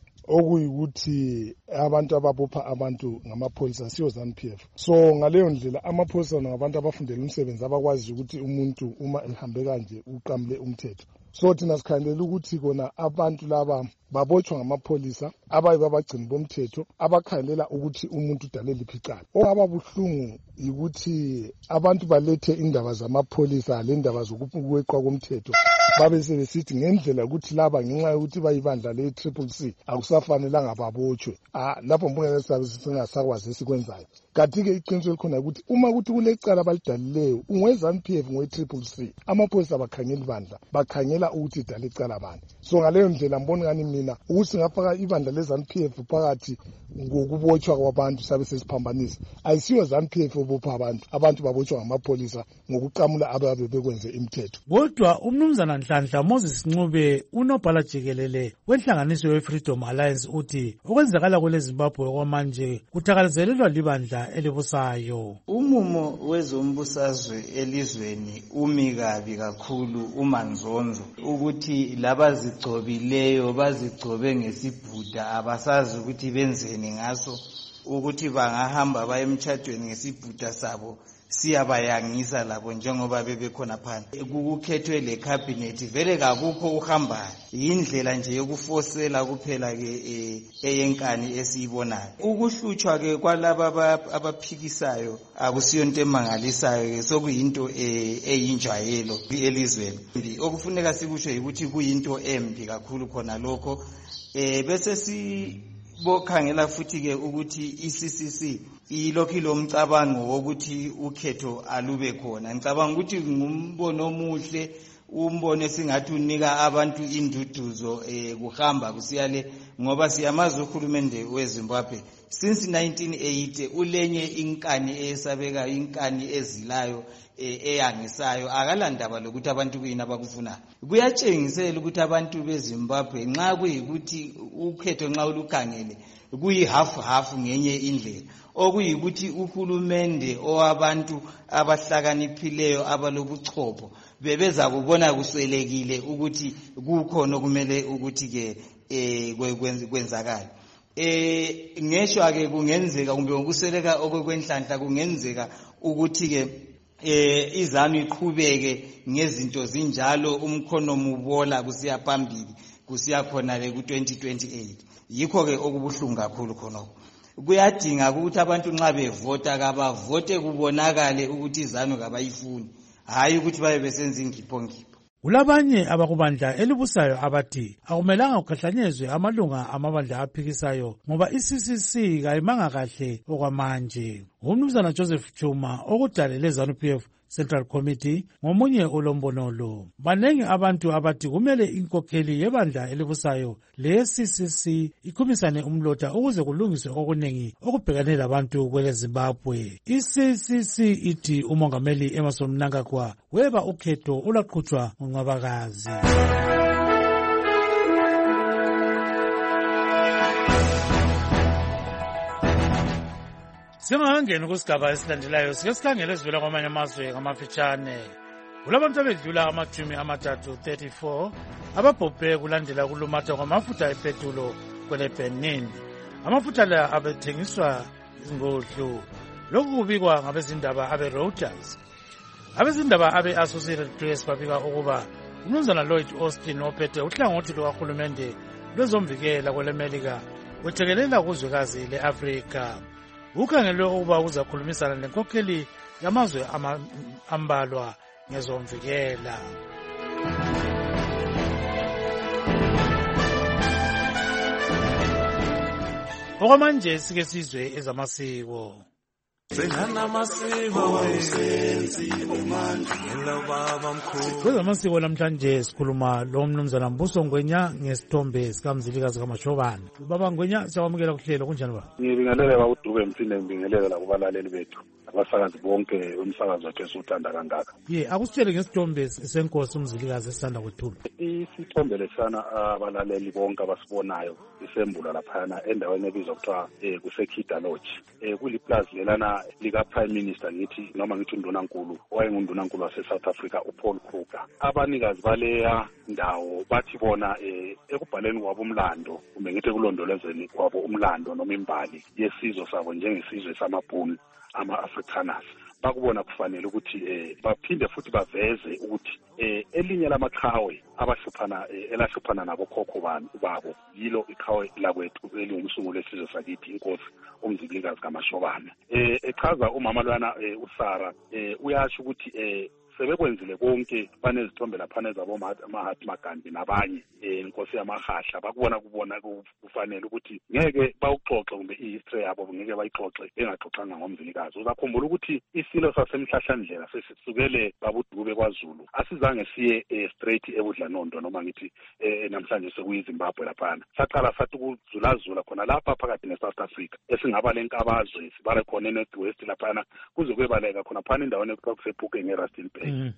okuyikuthi abantu ababopha abantu ngamapholisa siyo ZANU-P F. So ngaleyo ndlela amapholisa ngabantu abafundela umsebenzi abakwazi ukuthi umuntu uma ehambe kanje uqamule umthetho. So thina sikhandela ukuthi kona abantu laba babotshwa ngamapholisa abayi babagcini bomthetho abakhangelela ukuthi umuntu udale liphi icala. Okwaba yikuthi abantu balethe indaba zamapholisa lendaba zokweqwa komthetho babe sebesithi ngendlela ukuthi laba ngenxa yokuthi bayibandla le-triple C akusafanelanga babotshwe. Ah, lapho mbona singasakwazi esikwenzayo. Kanti-ke iqiniso elikhona ukuthi uma ukuthi kulecala abalidalileyo unge-ZANU P F ngowe-triple C amapholisa bakhangela ibandla bakhangela ukuthi idale icala bani. So ngaleyo ndlela mbona ngani mina ukuthi ngafaka ibandla le-ZANU P F phakathi ngokubotshwa kwabantu sabe sesiphambanisa ayisiyo ZANU P F obopha abantu abantu babotshwa ngamapholisa ngokuqamula ababe bekwenze imithetho. Kodwa umnumzana Nhlanhla Moses Ncube unobhala jikelele wenhlanganiso we-Freedom Alliance uthi okwenzakala kwele Zimbabwe kwamanje kuthakalizelelwa libandla elibusayo. Umumo wezombusazwe elizweni umi kabi kakhulu umanzonzo ukuthi labazigcobileyo bazigcobe ngesibhuda abasazi ukuthi benzeni ngaso ukuthi bangahamba baye emthathweni ngesibhuda sabo siyabayangisa labo njengoba bebekhona phandle. Kukhethwe le cabinet vele kakukho uhambayo, yindlela nje yokufosela kuphela ke eyenkani esiyibonayo. Ukuhlutshwa ke kwalaba abaphikisayo akusiyo into emangalisayo ke, sokuyinto eyinjwayelo elizweni. Okufuneka sikusho ukuthi kuyinto embi kakhulu khona lokho. Eh bese si bokhangela futhi ke ukuthi i-C C C ilokhu lomcabango wokuthi ukhetho alube khona. Ngicabanga ukuthi ngumbono omuhle, umbono esingathi unika abantu induduzo eh kuhamba kusiyale, ngoba siyamazi uhulumende weZimbabwe since nineteen eighty ulenye inkani esabeka inkani ezilayo eyangisayo, akalandaba lokuthi abantu kuyini abakufunayo. Kuyatshengisela ukuthi abantu beZimbabwe nxa kuyikuthi ukhetho nxa ulukhangele kuyi half half ngenye indlela, okuyikuthi uhulumende owabantu abahlakaniphileyo abalobuchopho bebeza kubona kuswelekile ukuthi kukhona okumele ukuthi ke eh kwenzakala. Eh ngeshwa ke kungenzeka kumbe ngokuseleka okwenhlanhla kungenzeka ukuthi ke eh iZANU iqhubeke ngezinto zinjalo, umkhono mubola kusiya phambili kusiya khona le ku twenty twenty-eight. Yikho ke okubuhlungu kakhulu khonoko. Kuyadinga ukuthi abantu nxa bevota kabavote kubonakale ukuthi iZANU kabayifuni, hayi ukuthi babe besenza ingiphongipho. Kulabanye abakubandla elibusayo abathi akumelanga ukhahlanyezwe amalunga amabandla aphikisayo ngoba i-C C C kayimanga kahle okwamanje. Umnumzana Joseph Chuma okudalele ZANU P F Central Committee ngomunye ulombonolo. Banengi abantu abathi kumele inkokheli yebandla elibusayo le-C C C ikhumisane umlotha ukuze kulungiswe okunengi okubhekane labantu kwele Zimbabwe. I-C C C ithi umongameli Emmerson Mnangagwa weba ukhetho olaqhutshwa ngoNcwabakazi. Singangena kusigaba esilandelayo sike sikhangele ezivela kwamanye amazwe ngamafitshane. Kulabantu abedlula amajumi amathathu thirty-four ababhubhe kulandela kulumatha kwamafutha epetulo kwele Benin. Amafutha la abethengiswa ngodlu. Lokhu kubikwa ngabezindaba abe Reuters. Abezindaba abe Associated Press babika ukuba umnumzana Lloyd Austin ophethe uhlangothi lukahulumende lwezomvikela kweleMelika wethekelela kuzwekazi le-Afrika. Ukhangelwe ukuba uzakhulumisana nenkokheli yamazwe ambalwa ngezomvikela. Okwamanje sike sizwe ezamasiko. Kwezamasiko namhlanje sikhuluma lo mnumzana Mbuso Ngwenya ngesithombe sikamzilikazi kaMashobane. Baba Ngwenya siyakwamukela kuhlelo kunjani ba? Ngibingelela bakuDube mphinde ngibingelela kubalaleli bethu abasakazi bonke umsakazi wakhe esiwuthanda kangaka. Ye akusitshele ngesithombe senkosi umzilikazi esisanda kwethula. Isithombe lesana abalaleli bonke abasibonayo isembula laphana endaweni ebizwa kuthiwa eh kuseKhida Lodge. Eh kuliplaza lelana lika Prime Minister ngithi noma ngithi undunankulu owayengundunankulu wase South Africa uPaul Kruger. Abanikazi baleya ndawo bathi bona eh ekubhaleni kwabo umlando kumbe ngithi kulondolezeni kwabo umlando noma imbali yesizwe sabo njengesizwe samaBhunu ama-Afrikaners bakubona kufanele ukuthi eh baphinde futhi baveze ukuthi eh elinye lamaqhawe abahluphana elahluphana nabo khokho babo yilo iqhawe lakwethu elingumsungulo lesizwe sakithi inkosi umzibilikazi kaMashobane. eh echaza umama lwana uSara eh uyasho ukuthi eh sebekwenzile konke banezithombe laphana zabo Mahatma Gandhi nabanye inkosi yamahahla bakubona kubona kufanele ukuthi ngeke bawuxoxe kumbe ihistory yabo ngeke bayixoxe engaxoxanga ngomzilikazi. Uzakhumbula ukuthi isilo sasemhlahlandlela sesisukele babudube kwaZulu asizange siye straight eBudlanondo noma ngithi namhlanje sekuyiZimbabwe laphana, saqala sathi ukuzulazula khona lapha phakathi neSouth Africa esingaba lenkabazwe sibare khona eNorth West laphana kuze kuyebaleka khona phana indawo ekuthiwa kusePhuke ngeRustenburg.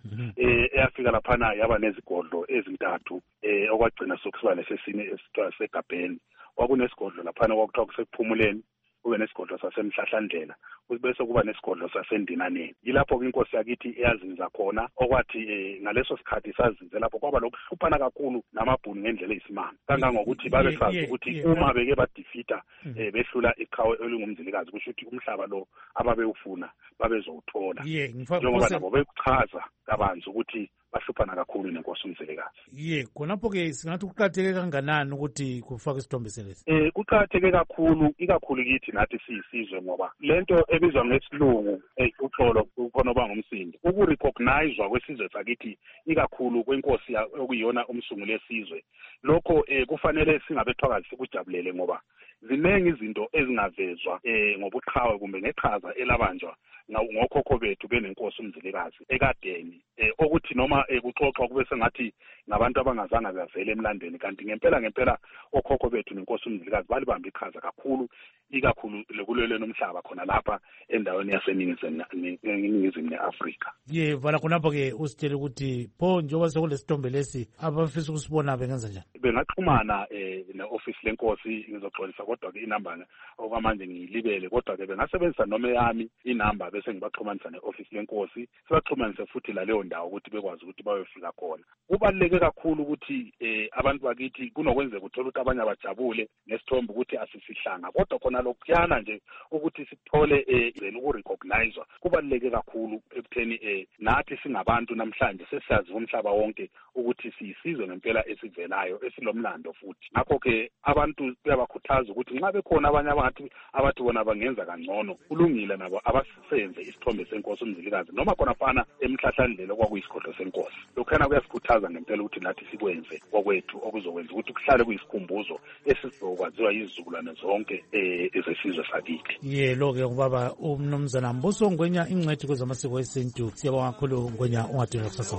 eh eyafika laphana yaba nezigodlo ezintathu eh okwagcina sokusiba lesesine esithiwa seGabheni, kwakunesigodlo laphana kwakuthiwa kusekuphumuleni, kube nesigodlo sasemhlahlandlela, bese kuba nesigodlo sasendinaneni. Yilapho ke inkosi yakithi eyazinza khona okwathi ngaleso sikhathi sazinze lapho kwaba lokuhluphana kakhulu namabhunu ngendlela eyisimanga kangangokuthi babesazi ukuthi uma beke badefeata behlula iqhawe elingumzilikazi kusho ukuthi umhlaba lo ababewufuna babezowuthola, njengoba nabo bekuchaza kabanzi ukuthi bahluphana kakhulu nenkosi umzilikazi. Ye khonapho ke singathi kuqhatheke kanganani ukuthi kufake isithombe selesi? Eh kuqhatheke kakhulu ikakhulu kithi nathi siyisizwe ngoba lento ebizwa ngesilungu uxolo khona bangumsindi ukurecognizewa kwesizwe sakithi ikakhulu kwenkosi okuyiyona umsungulo lesizwe. Lokho eh kufanele singabethwakazi sikujabulele ngoba ziningi izinto ezingavezwa eh ngobuqhawe kumbe ngeqhaza elabanjwa ngokhokho bethu benenkosi umzilikazi ekadeni eh okuthi noma ekuxoxwa kube sengathi ngabantu abangazange bavele emlandweni, kanti ngempela ngempela okhokho bethu nenkosi umzilikazi balibamba iqhaza kakhulu ikakhulu lekuleleni umhlaba khona lapha endaweni yaseningizimu neAfrika. Ye vala khonapho ke usitshela ukuthi pho njengoba sekulesithombe lesi abafisa ukusibona bengenza njani? Bengaxhumana eh neoffice lenkosi ngizoxolisa kodwa ke inamba okwamanje ngiyilibele, kodwa ke bengasebenzisa noma yami inamba bese ngibaxhumanisa neoffice lenkosi sibaxhumanise futhi la leyo ndawo ukuthi bekwazi ukuthi bayofika khona. Kubaluleke kakhulu ukuthi eh abantu bakithi kunokwenzeka uthola ukuthi abanye abajabule nesithombe ukuthi asisihlanga, kodwa khona lokuyana nje ukuthi sithole eh ukurecognizewa kubaluleke kakhulu ekutheni eh nathi singabantu namhlanje sesiyazi umhlaba wonke ukuthi siyisizwe ngempela esivelayo esilomlando futhi. Ngakho ke abantu kuyabakhuthaza ukuthi nxa bekhona abanye abathi abathi bona bangenza kangcono kulungile nabo abasenze isithombe senkosi umzilikazi noma khona fana emhlahlandlela kwakuyisikhodlo senkosi. Lokhana kuyasikhuthaza ngempela ukuthi nathi sikwenze okwethu okuzokwenza ukuthi kuhlale kuyisikhumbuzo esizokwaziwa izizukulwane zonke eh ezesizwe sakithi. Ye lo ke ubaba umnumzana Mbuso Ngwenya ingcwethi kwezamasiko esintu. Siyabonga kakhulu Ngwenya ungadela kusasa.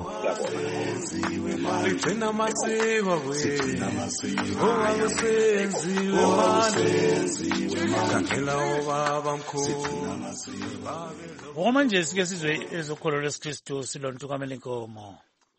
Sithina amasiko wena owakusenziwe manje kakhela obaba mkhulu. Okwamanje sike sizwe ezokholo lwesikristu silontukamela inkomo.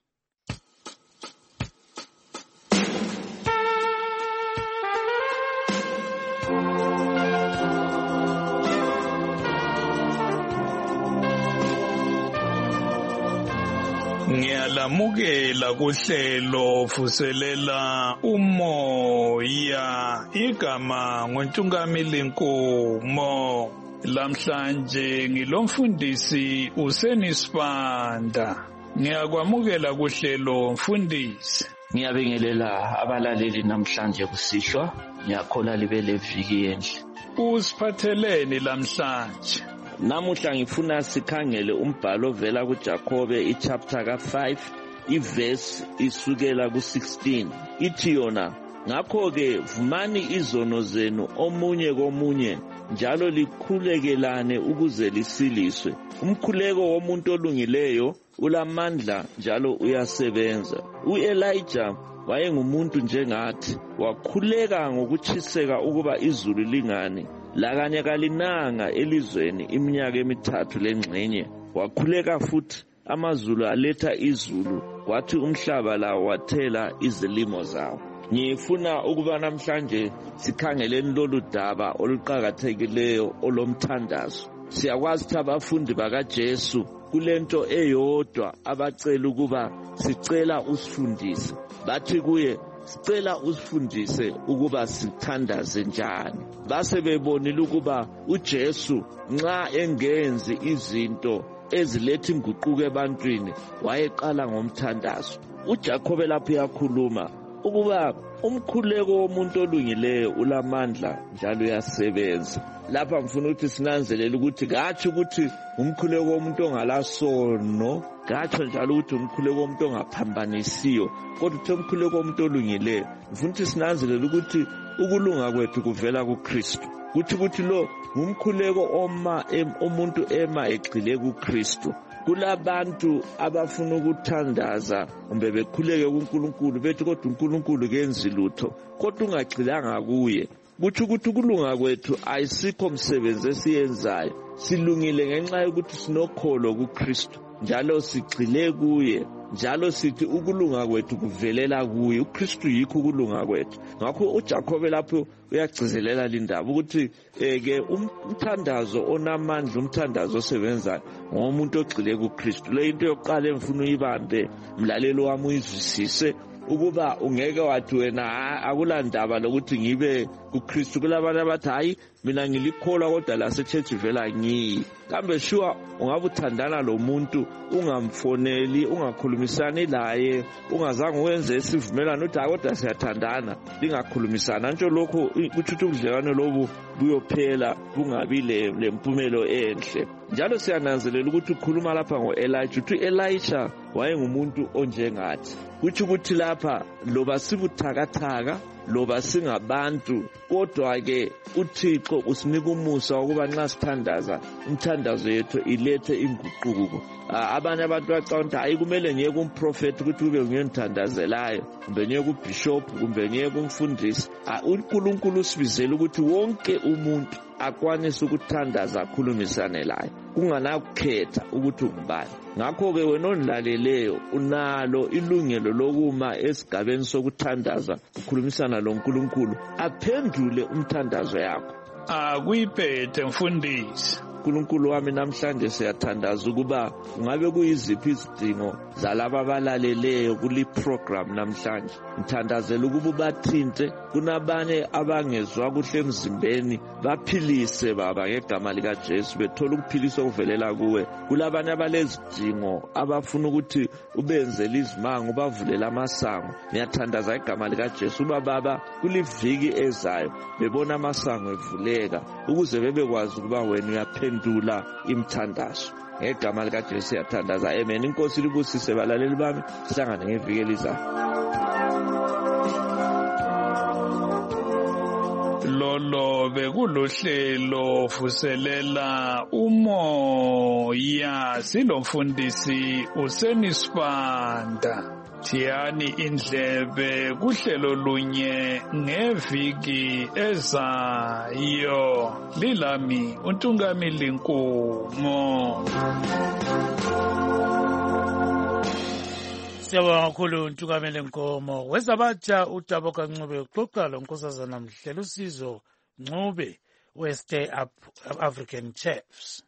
Ngiyalamukela kuhlelo vuselela umoya igama ngontungameli inkomo. Lamhlanje ngilomfundisi uSenisibanda. Ngiyakwamukela kuhlelo mfundisi. Ngiyabingelela abalaleli namhlanje kusihlwa, ngiyakhola libe leviki enhle. Usiphatheleni lamhlanje? Namuhla ngifuna sikhangele umbhalo ovela kuJakobe ichapter ka five iverse isukela ku sixteen. Ithi yona, ngakho ke vumani izono zenu omunye komunye njalo likhulekelane ukuze lisiliswe. Umkhuleko womuntu olungileyo ulamandla njalo uyasebenza. U-Elijah wayengumuntu njengathi, wakhuleka ngokuchiseka ukuba izulu lingani. Lakanye kalinanga elizweni iminyaka emithathu lengxenye. Wakhuleka futhi amazulu aletha izulu, kwathi umhlaba lawo wathela izilimo zawo. Ngifuna ukuba namhlanje sikhangeleni lolu daba oluqhakathekileyo olomthandazo. Siyakwazi ukuthi abafundi bakaJesu kulento eyodwa abacela ukuba sicela usifundise. Bathi kuye, sicela usifundise ukuba sithandaze njani. base bebonile ukuba uJesu nxa engenzi izinto eziletha inguquko ebantwini wayeqala ngomthandazo. uJakobe lapho uyakhuluma ukuba umkhuleko womuntu olungileyo ulamandla njalo uyasebenza. Lapha ngifuna ukuthi sinanzelele ukuthi kathi ukuthi umkhuleko womuntu ongalasono, gatsho njalo ukuthi umkhuleko womuntu ongaphambanisiyo, kodwa uthi umkhuleko womuntu olungileyo. Ngifuna ukuthi sinanzelele ukuthi ukulunga kwethu kuvela kuKristu. Kuthi ukuthi lo ngumkhuleko oma umuntu ema egxile kuKristu. Kulabantu abafuna ukuthandaza kumbe bekhuleke kuNkulunkulu bethi kodwa uNkulunkulu kenzi lutho, kodwa ungagxilanga kuye. Kuthi ukuthi ukulunga kwethu ayisikho umsebenzi esiyenzayo, silungile ngenxa yokuthi sinokholo kuKristu njalo sigxile kuye, njalo sithi ukulunga kwethu kuvelela kuye. uKristu yikho ukulunga kwethu. Ngakho uJakobe lapho uyagcizelela lindaba ukuthi ke umthandazo onamandla, umthandazo osebenzayo ngomuntu ogxile kuKristu. Le into yokuqala emfuna uyibambe mlaleli wami uyizwisise ukuba ungeke wathi wena akulandaba lokuthi ngibe kuKristu. Kulabantu abathi hayi mina ngilikholwa kodwa la se-church vela ngiyi. Kambe sure ungabe uthandana lo muntu ungamfoneli, ungakhulumisani laye, ungazange wenze isivumelano uthi kodwa siyathandana, lingakhulumisana. Nje lokho kuthi ubudlelwano lobu buyophela bungabi lempumelo enhle. Njalo siyananzelela ukuthi ukhuluma lapha ngo-Elijah, uthi Elisha wayengumuntu onjengathi. Kuthi ukuthi lapha loba sibuthakathaka loba singabantu, kodwa ke uThixo usinika umusa ukuba nxa sithandaza umthandazo yethu ilethe inguquko. Abanye abantu bacabanga hayi kumele ngiye kumprofeti ukuthi kube ngiyenthandazelayo, kumbe ngiye kubishop, kumbe ngiye kumfundisi. uNkulunkulu usibizela ukuthi wonke umuntu akwanise ukuthandaza akhulumisane laye, kunganakukhetha ukuthi ungubani. Ngakho ke wena onlaleleyo unalo ilungelo lokuma esigabeni sokuthandaza ukhulumisana loNkulunkulu aphendule umthandazo yakho. Akuyiphethe mfundisi. uNkulunkulu wami namhlanje siyathandaza ukuba ngabe kuyiziphi izidingo zalabo abalaleleyo kuli program namhlanje. Ngithandazela ukuba bathinte kunabanye abangezwa kuhle emzimbeni, baphilise baba ngegama lika Jesu, bethola ukuphiliswa okuvelela kuwe. Kulabanye abalezidingo abafuna ukuthi ubenzele izimanga, ubavulela amasango. Ngiyathandaza ngegama lika Jesu uba baba kuliviki ezayo bebona amasango evuleka ukuze bebekwazi ukuba wena uyaphendula imthandazo. Ngegama lika Jesu siyathandaza. Amen. Inkosi libusise balaleli bami, sihlangane ngeviki elizayo. Lolo bekuluhlelo vuselela umoya, silomfundisi uSenisibanda. Thiyani indlebe kuhlelo lunye ngeviki ezayo. Lilami uNtungamili Nkumo. Siyabonga kakhulu uNtungamili Nkomo. Wezabatsha uDaboka Ncube uxoxa lonkosazana Mhlelo Usizo Ncube West African Chiefs.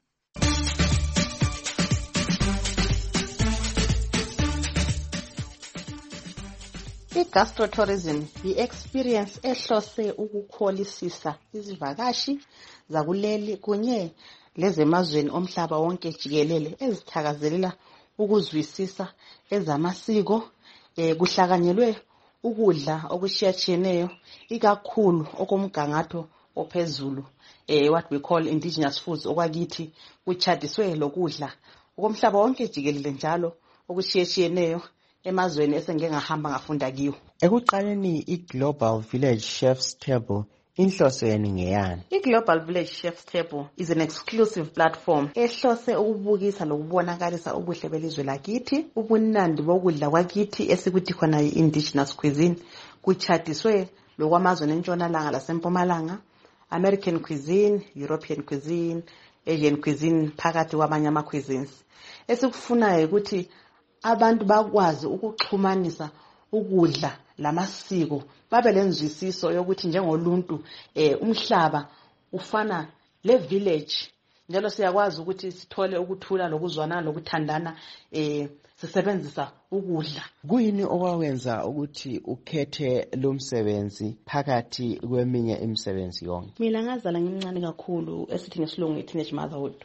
I-gastrotourism yi-experience ehlose ukukholisisa izivakashi zakuleli kunye lezemazweni omhlaba wonke jikelele ezithakazelela ukuzwisisa ezamasiko, eh, kuhlakanyelwe ukudla okushiyatshiyeneyo ikakhulu okomgangatho ophezulu, eh, what we call indigenous foods, okwakithi kuchadiswe lokudla okomhlaba wonke jikelele njalo okushiyetshiyeneyo emazweni esengeke ngahamba ngafunda kiwo. Ekuqaleni i-Global Village Chef's Table inhloso yenu ngeyani? I-Global Village Chef's Table is an exclusive platform ehlose ukubukisa lokubonakalisa ubuhle belizwe lakithi, ubunandi bokudla kwakithi esikuthi khona i-indigenous cuisine, kuchadiswe lokwamazweni entshonalanga lasempumalanga, American cuisine, European cuisine, Asian cuisine, phakathi kwamanye ama-cuisines. Esikufunayo ukuthi abantu bakwazi ukuxhumanisa ukudla lamasiko, babe lenzwisiso yokuthi njengoluntu eh umhlaba ufana le village njalo siyakwazi ukuthi sithole ukuthula lokuzwana lokuthandana eh sisebenzisa ukudla. Kuyini okwawenza ukuthi ukhethe lo msebenzi phakathi kweminye imisebenzi yonke? Mina ngazala ngimncane kakhulu esithi ngesilungu teenage motherhood.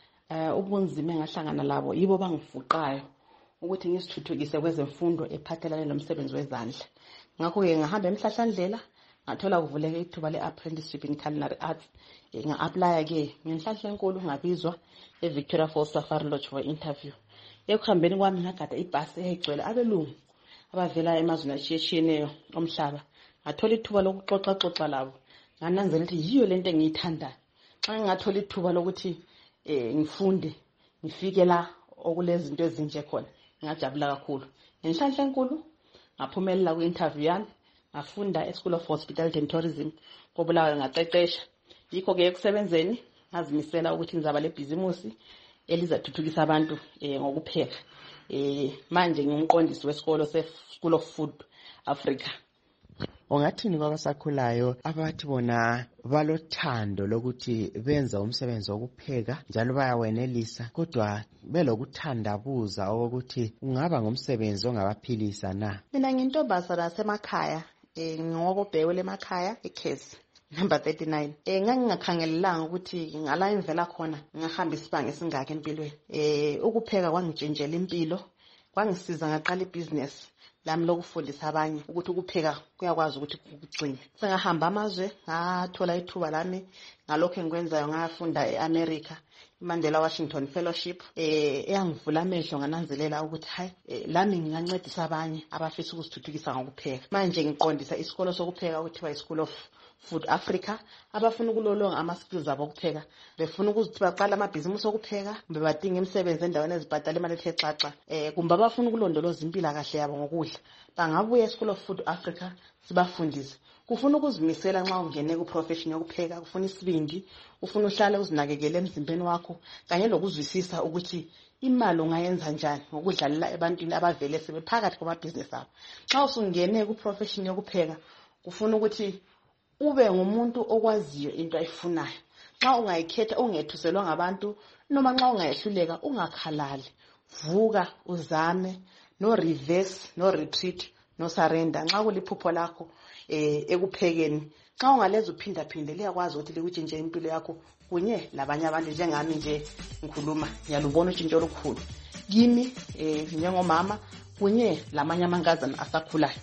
Eh ubunzima engahlangana labo yibo bangifuqayo ukuthi ngisithuthukise kwezemfundo ephathelane nomsebenzi wezandla. Ngakho ke ngahamba emhlahlandlela ngathola kuvuleke ithuba le-apprenticeship in culinary arts. Nga-apply ke ngenhlahla enkulu ngabizwa eVictoria Falls Safari Lodge for interview. Ekuhambeni kwami ngagada ibhasi eyayigcwele abelungu abavela emazweni ashiyeshiyeneyo omhlaba. Ngathola ithuba lokuxoxa xoxa labo. Ngananzela ukuthi yiyo lento engiyithandayo. Xa ngathola ithuba lokuthi eh ngifunde ngifike la okulezi zinto ezinje khona ngajabula kakhulu. Ngenhlahla enkulu ngaphumelela ku-interview yami ngafunda e-School of Hospitality and Tourism koBulawayo ngaqeqesha. Yikho ke ekusebenzeni ngazimisela ukuthi ngizaba lebhizimusi elizathuthukisa abantu eh ngokupheka. Eh manje ngingumqondisi wesikolo se-School of Food Africa. Ungathini kwabasakhulayo abathi bona balothando lokuthi benza umsebenzi wokupheka njalo bayawenelisa kodwa belokuthandabuza ukuthi ungaba ngumsebenzi ongabaphilisa na? Mina ngintombazana lasemakhaya eh ngokobhewe lemakhaya eKhezi number thirty-nine. Eh ngangingakhangelelanga ukuthi ngala imvela khona ngahamba isibanga esingaka empilweni. Eh ukupheka kwangitshintshela impilo, kwangisiza ngaqala ibusiness lami lokufundisa abanye ukuthi ukupheka kuyakwazi ukuthi kugcine. Sengahamba amazwe ngathola ithuba lami ngalokho engikwenzayo ngafunda eAmerica iMandela Washington Fellowship eh eyangivula amehlo ngananzelela ukuthi hayi lami ngingancedisa abanye abafisa ukuzithuthukisa ngokupheka. Manje ngiqondisa isikolo sokupheka okuthiwa iSchool of Food Africa abafuna ukulolonga ama-skills abo okupheka befuna ukuthi baqala amabhizimusi okupheka kumbe badinga imisebenzi endaweni ezibhadala imali ethe xaxa eh kumbe abafuna ukulondoloza impilo kahle yabo ngokudla bangabuya eSchool of Food Africa sibafundise. Kufuna ukuzimisela nxa ungene ku-profession yokupheka, kufuna isibindi, ufuna uhlale uzinakekele emzimbeni wakho kanye nokuzwisisa ukuthi imali ungayenza njani ngokudlalela ebantwini abavele sebephakathi kwamabhizinisi abo. Xa usungene ku-profession yokupheka kufuna ukuthi ube ngumuntu okwaziyo into ayifunayo. Xa ungayikhetha ungethuselwa ngabantu noma nxa ungayehluleka ungakhalali. Vuka uzame, no reverse, no retreat, no surrender. Nxa kuliphupho lakho eh ekuphekeni, xa ungaleza uphinda phinde liyakwazi ukuthi likutshintshe impilo yakho kunye labanye abantu njengami nje ngikhuluma ngiyalubona utshintsho olukhulu kimi eh njengomama kunye lamanye amankazana asakhulayo.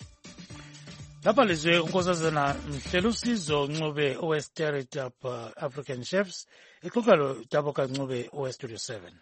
Lapha lizwe unkosazana Mhlelusizo Ncube owe-Stirred Up uh, African Chefs ixoxa lo Daboka Ncube owe-Studio seven.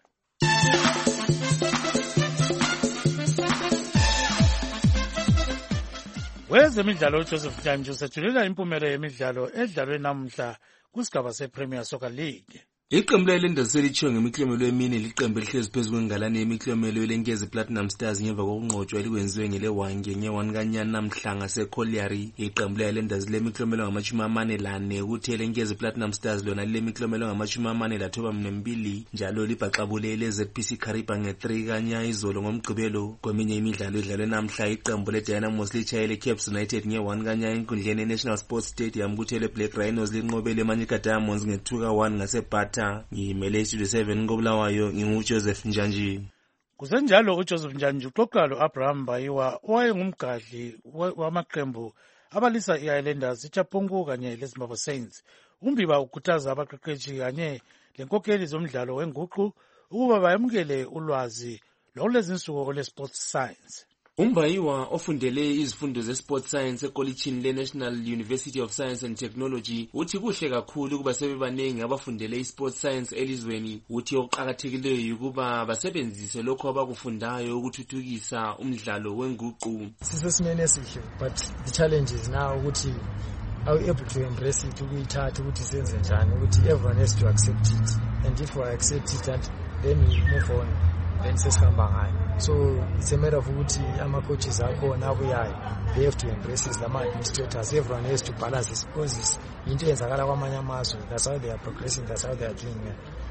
Wezemidlalo uJoseph Njanju usethulela impumelo yemidlalo edlalwe namhla kusigaba sePremier Soccer League. Iqembu leLenders selithiwe ngemiklomelo emine liqembu elihlezi phezu kwengalane yemiklomelo yeLenkezi Platinum Stars ngemva kokunqotshwa elikwenziwe ngelewange nge-one kaNyani namhla ngaseColliery. Iqembu leLenders lemiklomelo ngamashumi amane lane ukuthi eLenkezi Platinum Stars lona lemiklomelo ngamashumi amane lathoba mbili njalo libhaxabule leZ P C Kariba nge-three kaNyani izolo ngomgqibelo. Kweminye imidlalo edlalwe namhla iqembu leDynamos litshayele Caps United nge-one kaNyani enkundleni yeNational Sports Stadium kuthi eleBlack Rhinos linqobele iManyika Diamonds nge-two kaone ngaseBata. Ngimele Studio seven koBulawayo nginguJoseph Njanji. Kusenjalo uJoseph Njanji uxoxa lo-Abraham Bayiwa owayengumgadli wamaqembu abalisa i-Highlanders iChapungu kanye leZimbabwe Saints. Umbiba ukhuthaza abaqeqeshi kanye lenkokheli zomdlalo wenguqu ukuba bayamukele ulwazi lwakulezinsuku ole-sports science. Umbayiwa ofundele izifundo ze-sport science ekolitshini le-National University of Science and Technology uthi kuhle kakhulu ukuba sebebanengi abafundele i-sport science elizweni. Uthi okuqakathekileyo ukuba basebenzise lokho abakufundayo ukuthuthukisa umdlalo wenguqu. Sisesimene esihle, but the challenge is now ukuthi are we able to embrace it, ukuyithatha ukuthi senze njani, ukuthi everyone has to accept it, and if we accept it and then we move on, then sesihamba ngayo. So it's a matter of ukuthi ama-coaches akho nabuyayo they have to embrace this, lama-administrators, everyone has to balance this because into yenzakala kwamanye amazwe. That's how they are progressing, that's how they are doing it.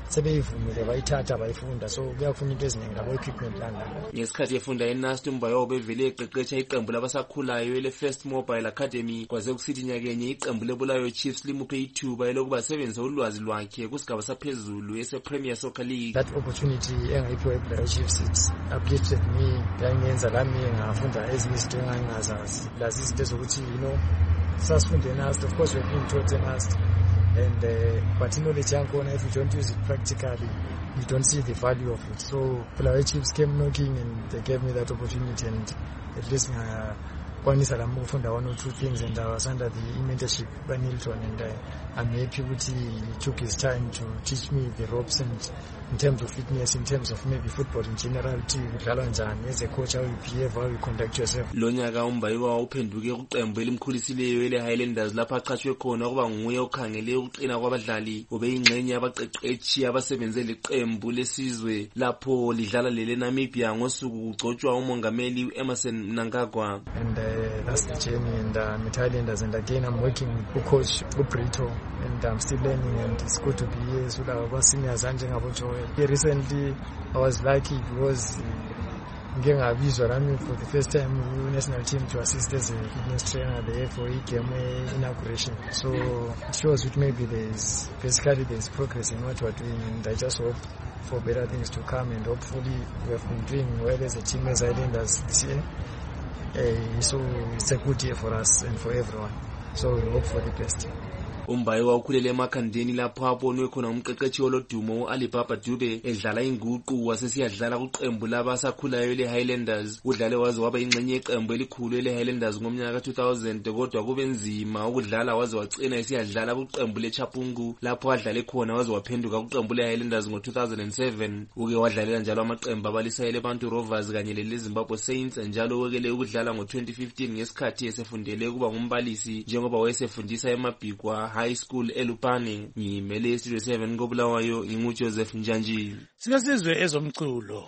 sebeyivumile bayithatha bayifunda, so kuyafuna into eziningi labo equipment lana. Ngesikhathi efunda eNAST uMbayo bevele eqeqesha iqembu labasakhulayo ele First Mobile Academy kwaze kusithi nyakenye iqembu leBulawayo Chiefs limuphe ithuba elokuba sebenzisa ulwazi lwakhe kusigaba saphezulu ese Premier Soccer League. That opportunity engayiphiwe eBulawayo Chiefs it uplifted me, yangenza lami ngafunda ezinye izinto engangazazi, lazi izinto zokuthi you know sasifunde eNAST, of course we've been taught eNAST, and uh, but knowledge yakhona if you don't use it practically you don't see the value of it. So Bulawayo Chiefs came knocking and they gave me that opportunity, and at least uh, kwanisa lami ukufunda one or two things, and I was under the mentorship by Nilton, and uh, I'm happy that he took his time to teach me the ropes, and in terms of fitness, in terms of maybe football in general, as a coach, how you behave, how you conduct yourself. Lonyaka uMbayiwa uphenduke kuqembu elimkhulisileyo ele Highlanders lapha aqhatshwe khona kuba nguye okhangele ukuqina kwabadlali, ubeyingxenye abaqeqeshi abasebenze leqembu lesizwe lapho lidlala lele Namibia ngosuku kugcotshwa umongameli uEmerson Mnangagwa. And uh, that's the journey, and I'm uh, Thailanders, and again I'm working with coach Ubrito, and I'm still learning, and it's good to be here. So our seniors and recently I was lucky because getting a visual for the first time with national team to assist as a fitness trainer there for a game inauguration. So it shows that maybe there's basically there's progress in what we're doing, and I just hope for better things to come, and hopefully we have been doing well as a team as Islanders this year. Uh, so it's a good year for us and for everyone. So we hope for the best. uMbayiwa ukhulele emakhandeni lapho abonwe khona umqeqeshi olodumo uAlibaba Dube edlala inguqu wasesiyadlala kuqembu labasakhulayo leHighlanders. Udlale waze waba ingxenye yeqembu elikhulu leHighlanders ngomnyaka two thousand, kodwa kube nzima ukudlala waze wacina esiyadlala kuqembu leChapungu lapho adlale khona waze waphenduka kuqembu leHighlanders ngo two thousand seven. Uke wadlalela njalo amaqembu abalisayele Bantu Rovers kanye leZimbabwe Saints, njalo wekele ukudlala ngo twenty fifteen ngesikhathi esefundele kuba ngumbalisi njengoba wayesefundisa eMabhikwa High School eLupane. Ngimele Studio seven koBulawayo, nginguJoseph Njanji. Sikasizwe ezomculo.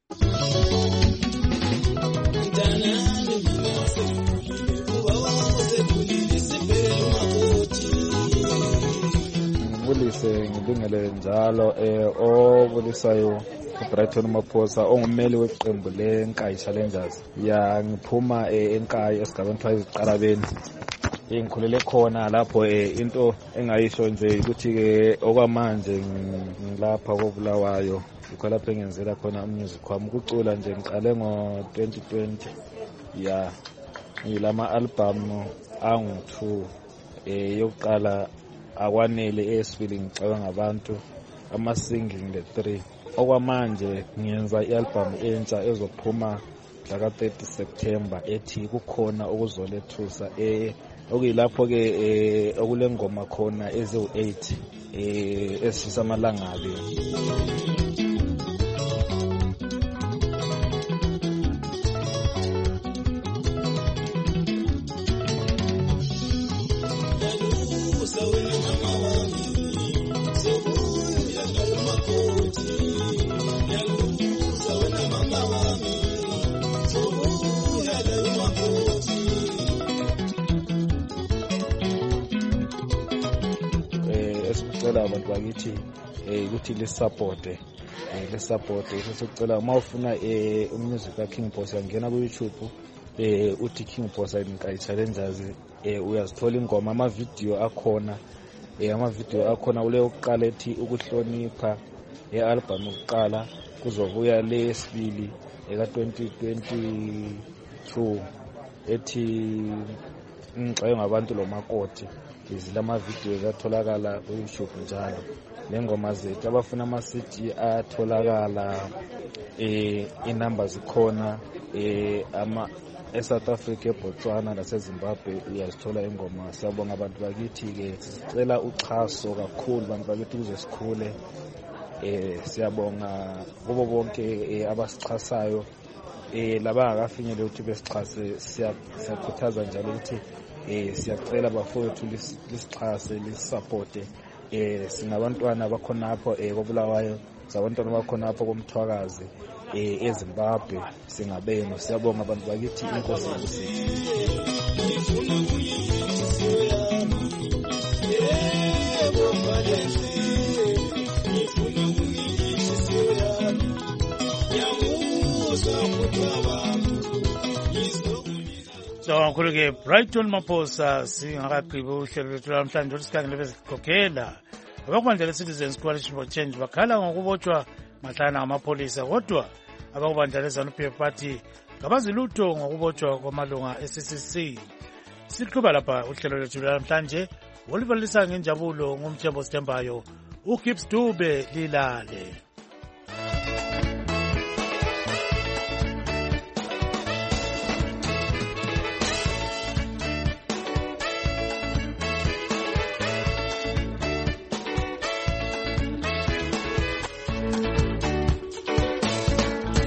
Ngibulise ngibingele njalo eh obulisayo uBrighton Maphosa ongumeli weqembu leNkayi Challengers. Ya ngiphuma eNkayi esigabeni five Qarabeni. Ngikhulele khona lapho eh into engayisho nje ukuthi ke okwamanje ngilapha koBulawayo ukho lapho engenzela khona umusic wami ukucula nje ngiqale ngo twenty twenty. Ya ngilama album angu two eh yokuqala akwanele esibili ngicabanga ngabantu ama singing the three. Okwamanje ngiyenza ialbum entsha ezophuma mhla thirty September ethi kukhona ukuzolethusa eh okuyilapho ke okulengoma khona ezo eight eh esifisa amalangabe. Abantu bakithi eh ukuthi le support eh le support sesicela uma ufuna eh umusic ka King Bossa ngena ku YouTube eh uthi King Bossa Nkayi Challengers eh uyazithola ingoma ama video akhona eh ama video akhona ule uqala ethi ukuhlonipha ealbum ukuqala kuzobuya lesibili eka twenty twenty-two ethi ngixaye ngabantu lo makoti izilama video zatholakala ku YouTube njalo. Lengoma zethu abafuna ama C D atholakala eh inamba zikhona eh ama eSouth Africa, eBotswana naseZimbabwe uyazithola ingoma. Siyabonga abantu bakithi ke sicela uxhaso kakhulu abantu bakithi kuze sikhule. Eh siyabonga kubo bonke abasichasayo eh laba akafinyele ukuthi besixhase. Siyakhuthaza njalo ukuthi eh siyacela bafowethu lisixhase lisupporte eh sinabantwana abakhonapho eh koBulawayo, sabantwana abakhonapho komthwakazi eh eZimbabwe singabeno. Siyabonga abantu bakithi, inkosi yakusithi. Ngifuna so kakhulu-ke Brighton Maphosa singakagqibi uhlelo lwethu lamhlanje olusikhangele bezikhokhela abakubandla le-Citizens Coalition for Change bakhala ngokubotshwa mahlana ngamapholisa kodwa abakubandla le-ZANU-P F bathi kabazi lutho ngokubotshwa kwamalunga e-C C C. Siqhuba lapha uhlelo lwethu lamhlanje oluvalisa ngenjabulo ngumthembo Sithembayo uGibbs Dube lilale.